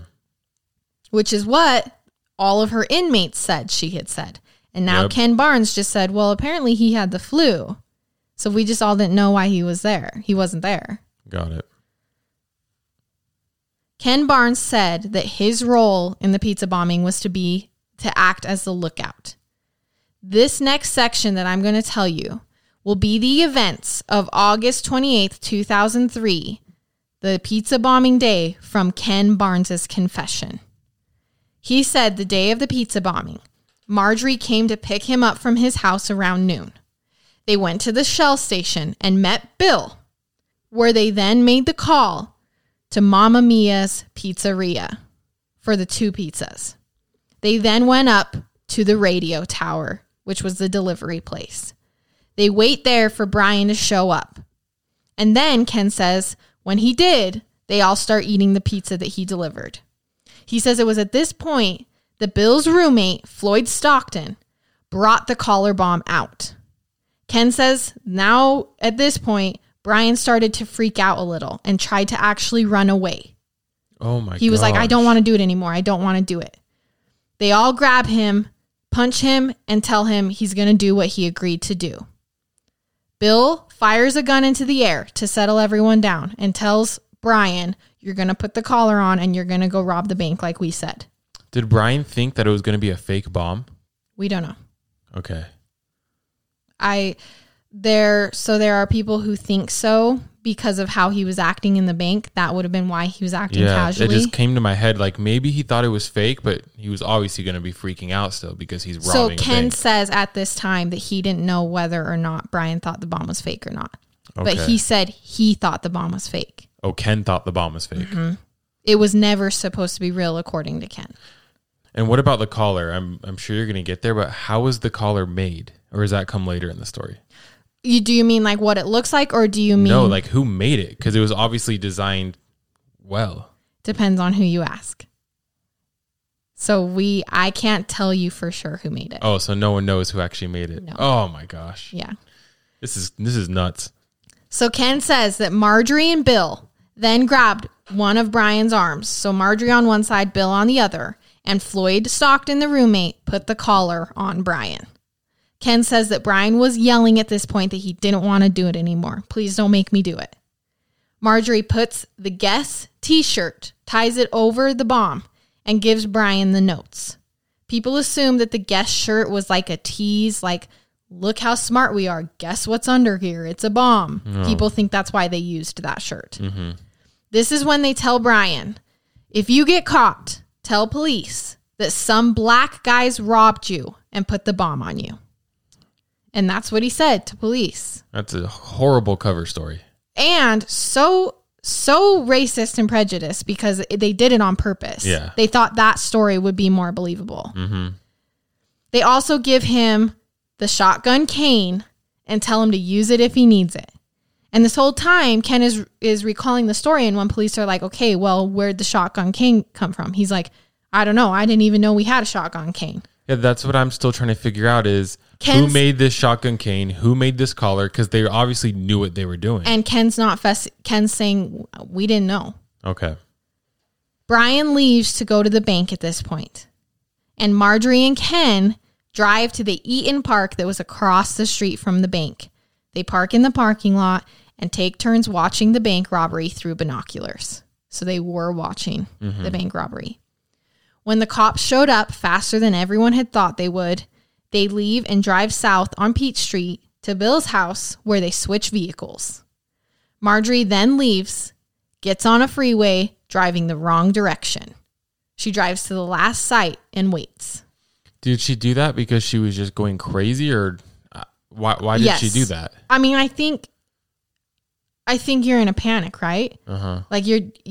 Which is what all of her inmates said she had said. And now Yep. Ken Barnes just said, well, apparently he had the flu. So we just all didn't know why he was there. He wasn't there. Got it. Ken Barnes said that his role in the pizza bombing was to act as the lookout. This next section that I'm going to tell you will be the events of August 28th, 2003, the pizza bombing day, from Ken Barnes's confession. He said the day of the pizza bombing, Marjorie came to pick him up from his house around noon. They went to the Shell station and met Bill, where they then made the call to Mamma Mia's Pizzeria for the 2 pizzas. They then went up to the radio tower, which was the delivery place. They wait there for Brian to show up. And then, Ken says, when he did, they all start eating the pizza that he delivered. He says it was at this point that Bill's roommate, Floyd Stockton, brought the collar bomb out. Ken says now at this point, Brian started to freak out a little and tried to actually run away. Oh my god. He was like, I don't want to do it anymore. I don't want to do it. They all grab him, punch him, and tell him he's going to do what he agreed to do. Bill fires a gun into the air to settle everyone down and tells Brian, you're going to put the collar on and you're going to go rob the bank like we said. Did Brian think that it was going to be a fake bomb? We don't know. Okay. There are people who think so because of how he was acting in the bank. That would have been why he was acting casually. It just came to my head like maybe he thought it was fake, but he was obviously going to be freaking out still because he's robbing a Ken bank. says at this time that he didn't know whether or not Brian thought the bomb was fake or not. Okay. But he said he thought the bomb was fake. Oh, Ken thought the bomb was fake. Mm-hmm. It was never supposed to be real, according to Ken. And what about the collar? I'm sure you're going to get there, but how was the collar made? Or does that come later in the story? Do you mean like what it looks like, or do you mean No, like who made it? Because it was obviously designed well. Depends on who you ask. So I can't tell you for sure who made it. Oh, so no one knows who actually made it. No. Oh my gosh. Yeah. This is nuts. So Ken says that Marjorie and Bill then grabbed one of Brian's arms. So Marjorie on one side, Bill on the other, and Floyd Stockton, the roommate, put the collar on Brian. Ken says that Brian was yelling at this point that he didn't want to do it anymore. Please don't make me do it. Marjorie puts the Guess t-shirt, ties it over the bomb, and gives Brian the notes. People assume that the Guess shirt was like a tease, like, look how smart we are. Guess what's under here? It's a bomb. Oh. People think that's why they used that shirt. Mm-hmm. This is when they tell Brian, if you get caught, tell police that some black guys robbed you and put the bomb on you. And that's what he said to police. That's a horrible cover story. And so racist and prejudiced because they did it on purpose. Yeah. They thought that story would be more believable. Mm-hmm. They also give him the shotgun cane and tell him to use it if he needs it. And this whole time, Ken is recalling the story, and when police are like, okay, well, where'd the shotgun cane come from? He's like, I don't know. I didn't even know we had a shotgun cane. Yeah, that's what I'm still trying to figure out is who made this shotgun cane, who made this collar, because they obviously knew what they were doing. And Ken's saying, we didn't know. Okay. Brian leaves to go to the bank at this point. And Marjorie and Ken drive to the Eaton Park that was across the street from the bank. They park in the parking lot and take turns watching the bank robbery through binoculars. So they were watching the bank robbery. When the cops showed up faster than everyone had thought they would, they leave and drive south on Peach Street to Bill's house where they switch vehicles. Marjorie then leaves, gets on a freeway, driving the wrong direction. She drives to the last site and waits. Did she do that because she was just going crazy, or why did she do that? I mean, I think you're in a panic, right? Uh-huh. Like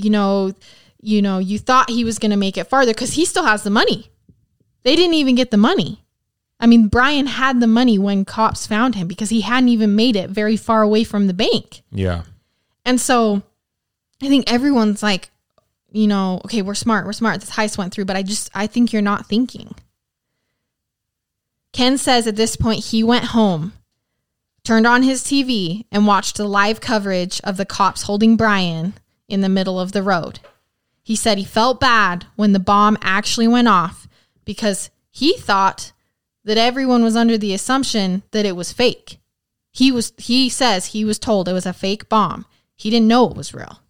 you thought he was going to make it farther because he still has the money. They didn't even get the money. I mean, Brian had the money when cops found him because he hadn't even made it very far away from the bank. Yeah. And so I think everyone's like, okay, we're smart. This heist went through, but I think you're not thinking. Ken says at this point he went home, turned on his TV, and watched the live coverage of the cops holding Brian in the middle of the road. He said he felt bad when the bomb actually went off because he thought that everyone was under the assumption that it was fake. He says he was told it was a fake bomb. He didn't know it was real.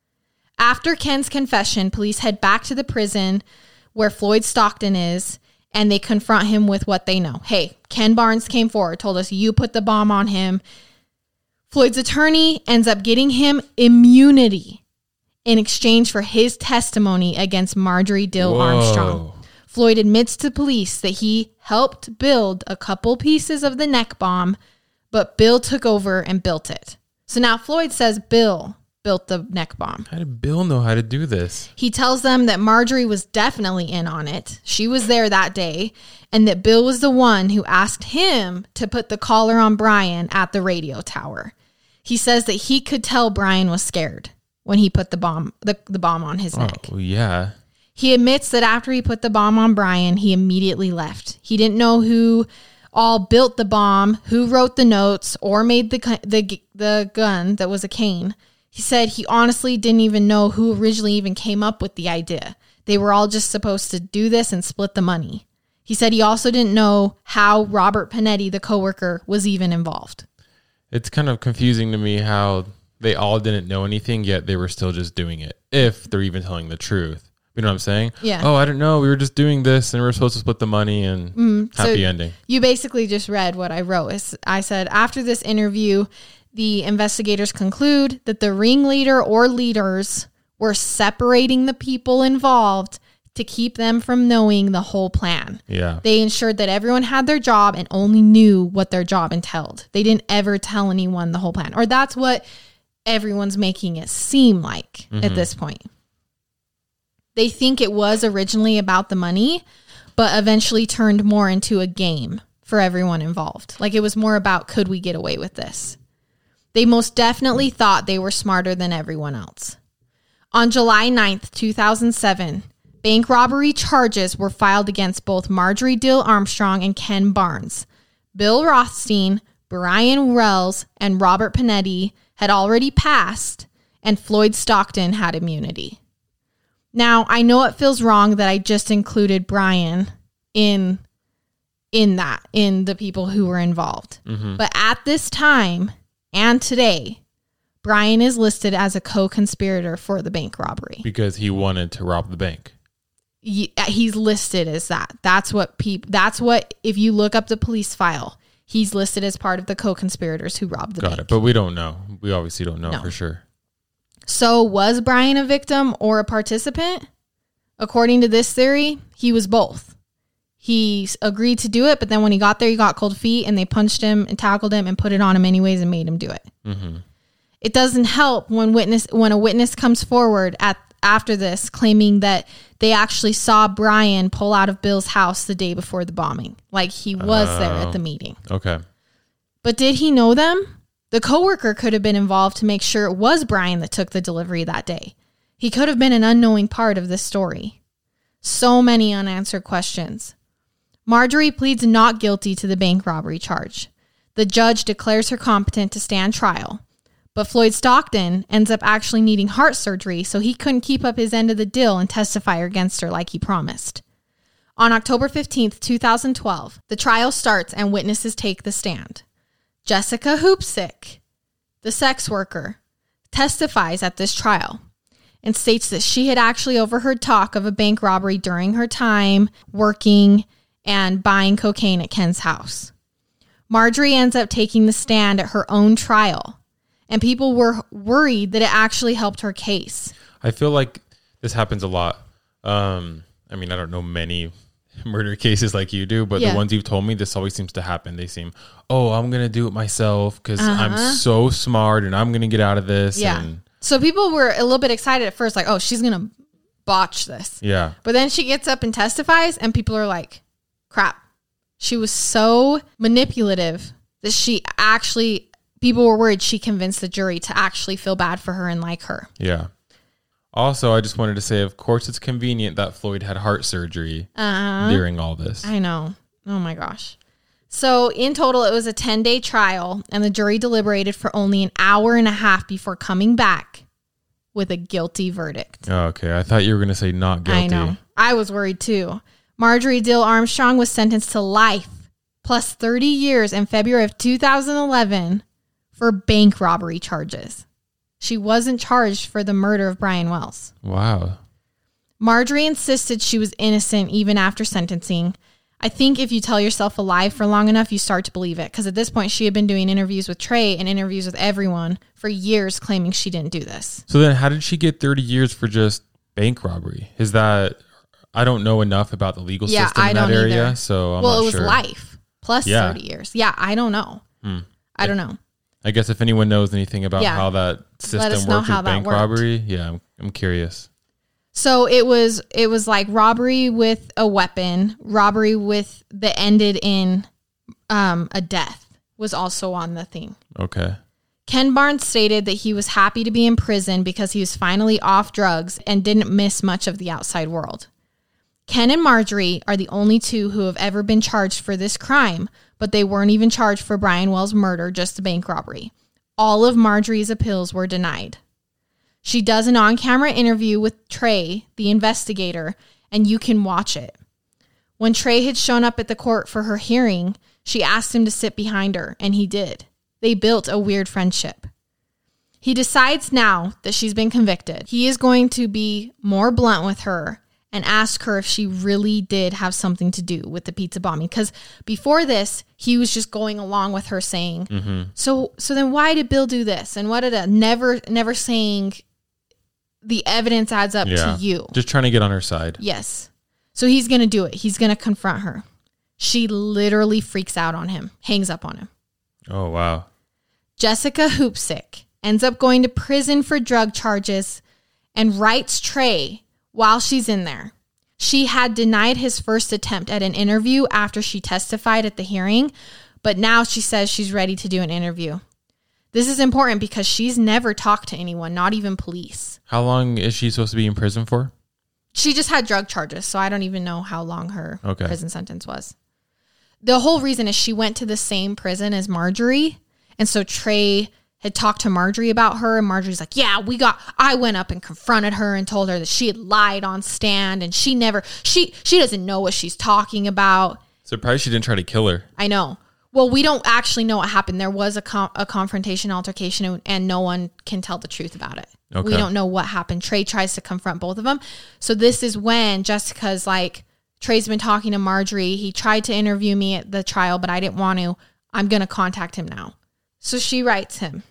After Ken's confession, police head back to the prison where Floyd Stockton is, and they confront him with what they know. Hey, Ken Barnes came forward, told us you put the bomb on him. Floyd's attorney ends up getting him immunity in exchange for his testimony against Marjorie Dill Armstrong. Floyd admits to police that he helped build a couple pieces of the neck bomb, but Bill took over and built it. So now Floyd says Bill built the neck bomb. How did Bill know how to do this? He tells them that Marjorie was definitely in on it. She was there that day, and that Bill was the one who asked him to put the collar on Brian at the radio tower. He says that he could tell Brian was scared when he put the bomb on his neck. Oh, yeah. He admits that after he put the bomb on Brian, he immediately left. He didn't know who all built the bomb, who wrote the notes, or made the gun that was a cane. He said he honestly didn't even know who originally even came up with the idea. They were all just supposed to do this and split the money. He said he also didn't know how Robert Panetti, the coworker, was even involved. It's kind of confusing to me how they all didn't know anything, yet they were still just doing it, if they're even telling the truth. You know what I'm saying? Yeah. Oh, I didn't know. We were just doing this, and we were supposed to split the money, and happy ending. You basically just read what I wrote. I said, after this interview, the investigators conclude that the ringleader or leaders were separating the people involved to keep them from knowing the whole plan. Yeah. They ensured that everyone had their job and only knew what their job entailed. They didn't ever tell anyone the whole plan. Or that's what everyone's making it seem like at this point. They think it was originally about the money, but eventually turned more into a game for everyone involved. Like, it was more about, could we get away with this? They most definitely thought they were smarter than everyone else. On July 9th, 2007, bank robbery charges were filed against both Marjorie Dill Armstrong and Ken Barnes. Bill Rothstein, Brian Wells, and Robert Panetti had already passed, and Floyd Stockton had immunity. Now, I know it feels wrong that I just included Brian in the people who were involved. Mm-hmm. But at this time and today, Brian is listed as a co-conspirator for the bank robbery. Because he wanted to rob the bank. He's listed as that. That's what, if you look up the police file, he's listed as part of the co-conspirators who robbed the bank. Got it. But we don't know. We obviously don't know for sure. So was Brian a victim or a participant? According to this theory, he was both. He agreed to do it, but then when he got there, he got cold feet and they punched him and tackled him and put it on him anyways and made him do it. Mm-hmm. It doesn't help when a witness comes forward after this claiming that they actually saw Brian pull out of Bill's house the day before the bombing. Like, he was there at the meeting. Okay. But did he know them? The coworker could have been involved to make sure it was Brian that took the delivery that day. He could have been an unknowing part of this story. So many unanswered questions. Marjorie pleads not guilty to the bank robbery charge. The judge declares her competent to stand trial. But Floyd Stockton ends up actually needing heart surgery, so he couldn't keep up his end of the deal and testify against her like he promised. On October 15th, 2012, the trial starts and witnesses take the stand. Jessica Hoopsick, the sex worker, testifies at this trial and states that she had actually overheard talk of a bank robbery during her time working and buying cocaine at Ken's house. Marjorie ends up taking the stand at her own trial, and people were worried that it actually helped her case. I feel like this happens a lot. I mean, I don't know many murder cases like you do, but the ones you've told me, this always seems to happen. They seem, I'm going to do it myself because I'm so smart and I'm going to get out of this. Yeah. And so people were a little bit excited at first, like, oh, she's going to botch this. Yeah. But then she gets up and testifies and people are like, crap. She was so manipulative that people were worried she convinced the jury to actually feel bad for her and like her. Yeah. Also, I just wanted to say, of course, it's convenient that Floyd had heart surgery during all this. I know. Oh, my gosh. So in total, it was a 10-day trial, and the jury deliberated for only an hour and a half before coming back with a guilty verdict. Oh, okay. I thought you were going to say not guilty. I know. I was worried, too. Marjorie Dill Armstrong was sentenced to life plus 30 years in February of 2011 for bank robbery charges. She wasn't charged for the murder of Brian Wells. Wow. Marjorie insisted she was innocent even after sentencing. I think if you tell yourself a lie for long enough, you start to believe it. Because at this point, she had been doing interviews with Trey and interviews with everyone for years claiming she didn't do this. So then how did she get 30 years for just bank robbery? Is that... I don't know enough about the legal system in that area, either. So I'm not sure. Well, it was life plus 30 years. Yeah, I don't know. I don't know. I guess if anyone knows anything about how that system works with bank robbery, I'm curious. So it was like robbery with a weapon, robbery that ended in a death was also on the thing. Okay. Ken Barnes stated that he was happy to be in prison because he was finally off drugs and didn't miss much of the outside world. Ken and Marjorie are the only two who have ever been charged for this crime, but they weren't even charged for Brian Wells' murder, just the bank robbery. All of Marjorie's appeals were denied. She does an on-camera interview with Trey, the investigator, and you can watch it. When Trey had shown up at the court for her hearing, she asked him to sit behind her, and he did. They built a weird friendship. He decides now that she's been convicted. He is going to be more blunt with her and ask her if she really did have something to do with the pizza bombing. Because before this, he was just going along with her saying, so then why did Bill do this? And what did it? Never saying the evidence adds up to you. Just trying to get on her side. Yes. So he's going to do it. He's going to confront her. She literally freaks out on him, hangs up on him. Oh, wow. Jessica Hoopsick ends up going to prison for drug charges and writes Trey while she's in there. She had denied his first attempt at an interview after she testified at the hearing, but now she says she's ready to do an interview. This is important because she's never talked to anyone, not even police. How long is she supposed to be in prison for? She just had drug charges, so I don't even know how long her Okay. prison sentence was. The whole reason is she went to the same prison as Marjorie, and so Trey had talked to Marjorie about her, and Marjorie's like, yeah, I went up and confronted her and told her that she had lied on stand, and she doesn't know what she's talking about. Surprised she didn't try to kill her. I know. Well, we don't actually know what happened. There was a confrontation, altercation, and no one can tell the truth about it. Okay. We don't know what happened. Trey tries to confront both of them. So this is when Jessica's like, Trey's been talking to Marjorie. He tried to interview me at the trial, but I didn't want to. I'm going to contact him now. So she writes him.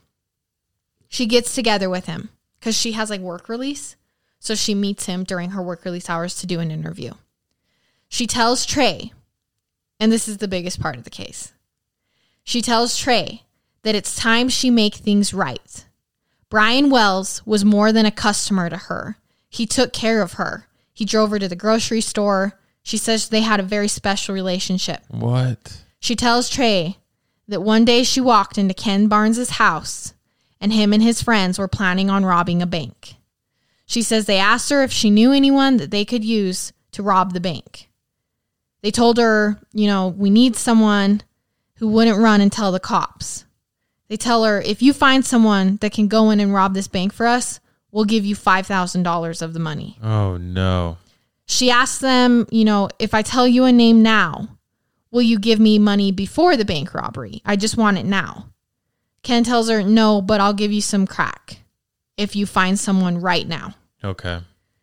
She gets together with him because she has like work release. So she meets him during her work release hours to do an interview. She tells Trey, and this is the biggest part of the case. She tells Trey that it's time she make things right. Brian Wells was more than a customer to her. He took care of her. He drove her to the grocery store. She says they had a very special relationship. What? She tells Trey that one day she walked into Ken Barnes's house and him and his friends were planning on robbing a bank. She says they asked her if she knew anyone that they could use to rob the bank. They told her, we need someone who wouldn't run and tell the cops. They tell her, if you find someone that can go in and rob this bank for us, we'll give you $5,000 of the money. Oh, no. She asks them, if I tell you a name now, will you give me money before the bank robbery? I just want it now. Ken tells her, no, but I'll give you some crack if you find someone right now. Okay.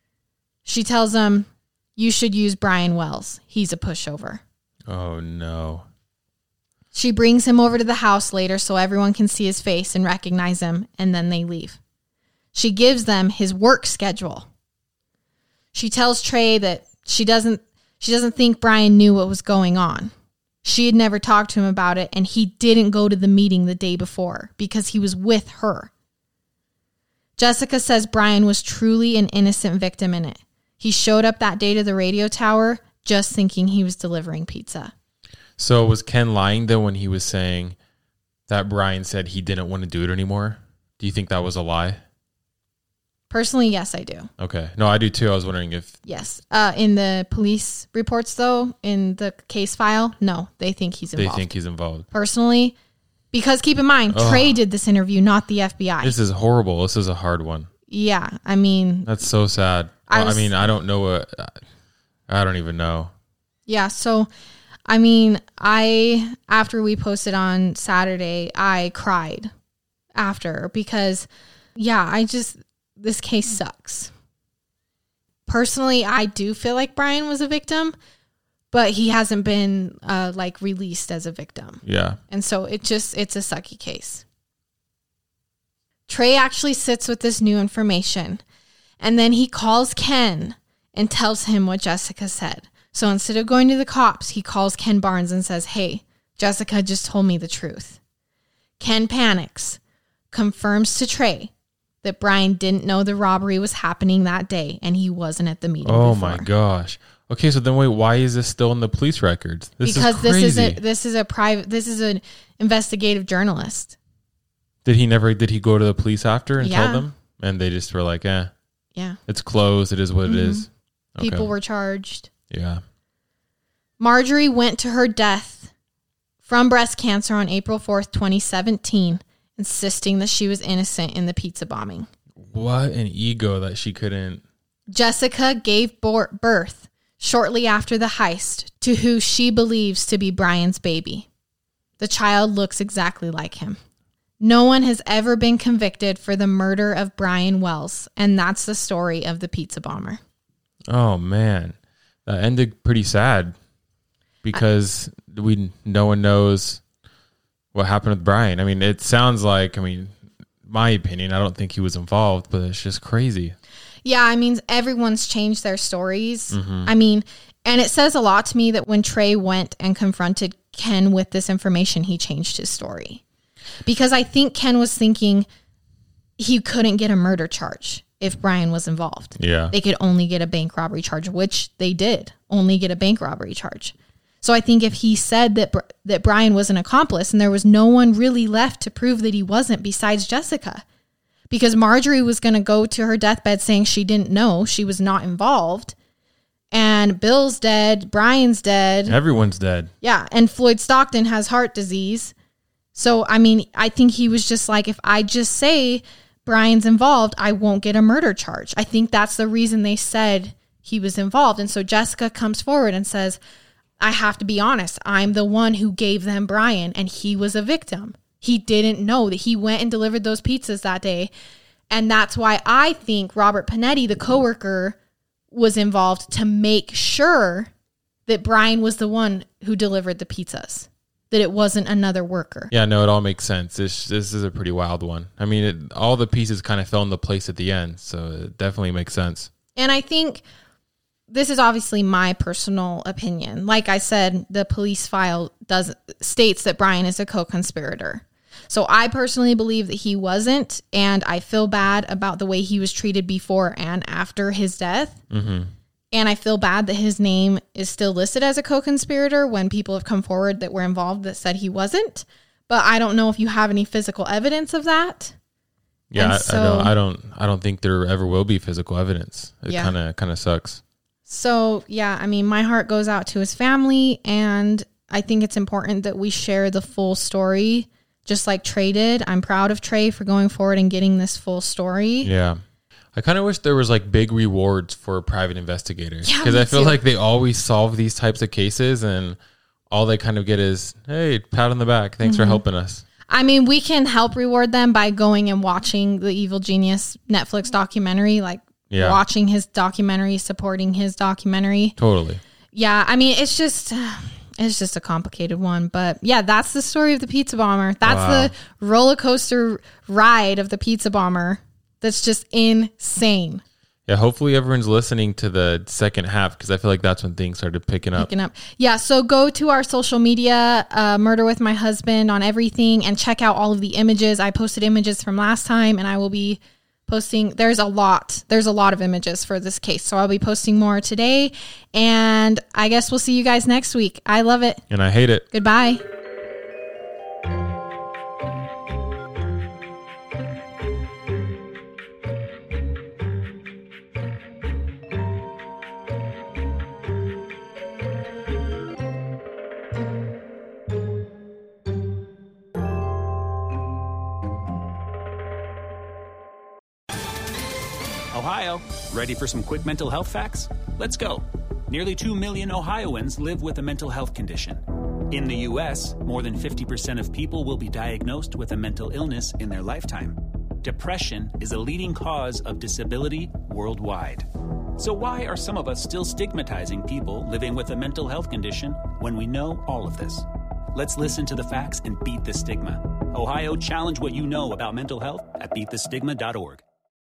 She tells him, you should use Brian Wells. He's a pushover. Oh, no. She brings him over to the house later so everyone can see his face and recognize him, and then they leave. She gives them his work schedule. She tells Trey that she doesn't think Brian knew what was going on. She had never talked to him about it, and he didn't go to the meeting the day before because he was with her. Jessica says Brian was truly an innocent victim in it. He showed up that day to the radio tower just thinking he was delivering pizza. So was Ken lying though when he was saying that Brian said he didn't want to do it anymore? Do you think that was a lie? Personally, yes, I do. Okay. No, I do too. I was wondering if... Yes. In the police reports, though, in the case file, no, they think he's involved. They think he's involved. Personally, because keep in mind, Trey did this interview, not the FBI. This is horrible. This is a hard one. Yeah, I mean... That's so sad. I don't know what... I don't even know. Yeah, so, I mean, after we posted on Saturday, I cried after because, yeah, this case sucks. Personally, I do feel like Brian was a victim, but he hasn't been released as a victim. Yeah. And so it's a sucky case. Trey actually sits with this new information, and then he calls Ken and tells him what Jessica said. So instead of going to the cops, he calls Ken Barnes and says, hey, Jessica just told me the truth. Ken panics, confirms to Trey that Brian didn't know the robbery was happening that day and he wasn't at the meeting Oh before. my gosh. Okay, so then wait, why is this still in the police records? This is crazy. this is an investigative journalist. Did he go to the police after and Yeah. tell them? And they just were like, Yeah. it's closed. It is what it is. Okay. People were charged. Yeah. Marjorie went to her death from breast cancer on April 4th, 2017, insisting that she was innocent in the pizza bombing. What an ego that she couldn't. Jessica gave birth shortly after the heist to who she believes to be Brian's baby. The child looks exactly like him. No one has ever been convicted for the murder of Brian Wells, and that's the story of the pizza bomber. Oh man, that ended pretty sad because no one knows what happened with Brian. I mean, it sounds like, my opinion, I don't think he was involved, but it's just crazy. Yeah, I mean, everyone's changed their stories. I mean, and it says a lot to me that when Trey went and confronted Ken with this information, he changed his story. Because I think Ken was thinking he couldn't get a murder charge if Brian was involved. Yeah. They could only get a bank robbery charge, which they did only get a bank robbery charge. So I think if he said that Brian was an accomplice and there was no one really left to prove that he wasn't besides Jessica, because Marjorie was going to go to her deathbed saying she didn't know, she was not involved. And Bill's dead, Brian's dead. Everyone's dead. Yeah, and Floyd Stockton has heart disease. So, I mean, I think he was just like, if I just say Brian's involved, I won't get a murder charge. I think that's the reason they said he was involved. And so Jessica comes forward and says, I have to be honest. I'm the one who gave them Brian, and he was a victim. He didn't know that he went and delivered those pizzas that day. And that's why I think Robert Panetti, the coworker, was involved to make sure that Brian was the one who delivered the pizzas, that it wasn't another worker. Yeah, no, it all makes sense. This is a pretty wild one. I mean, all the pieces kind of fell into place at the end, so it definitely makes sense. And I think this is obviously my personal opinion. Like I said, the police file states that Brian is a co-conspirator. So I personally believe that he wasn't, and I feel bad about the way he was treated before and after his death. Mm-hmm. And I feel bad that his name is still listed as a co-conspirator when people have come forward that were involved that said he wasn't. But I don't know if you have any physical evidence of that. Yeah, so, I don't think there ever will be physical evidence. It Yeah. kind of sucks. So, yeah, I mean, my heart goes out to his family, and I think it's important that we share the full story, just like Trey did. I'm proud of Trey for going forward and getting this full story. Yeah. I kind of wish there was like big rewards for private investigators, Yeah, because me I feel too. like they always solve these types of cases and all they kind of get is, hey, pat on the back. Thanks for helping us. I mean, we can help reward them by going and watching the Evil Genius Netflix documentary, like watching his documentary, supporting his documentary. Totally. Yeah, I mean, it's just a complicated one. But yeah, that's the story of the pizza bomber. That's the roller coaster ride of the pizza bomber. That's just insane. Yeah, hopefully everyone's listening to the second half, because I feel like that's when things started picking up. Yeah, so go to our social media, Murder with My Husband on everything, and check out all of the images. I posted images from last time, and I will be posting. There's a lot of images for this case, so I'll be posting more today, and I guess we'll see you guys next week. I love it. And I hate it. Goodbye. Ohio, ready for some quick mental health facts? Let's go. Nearly 2 million Ohioans live with a mental health condition. In the U.S., more than 50% of people will be diagnosed with a mental illness in their lifetime. Depression is a leading cause of disability worldwide. So why are some of us still stigmatizing people living with a mental health condition when we know all of this? Let's listen to the facts and beat the stigma. Ohio, challenge what you know about mental health at beatthestigma.org.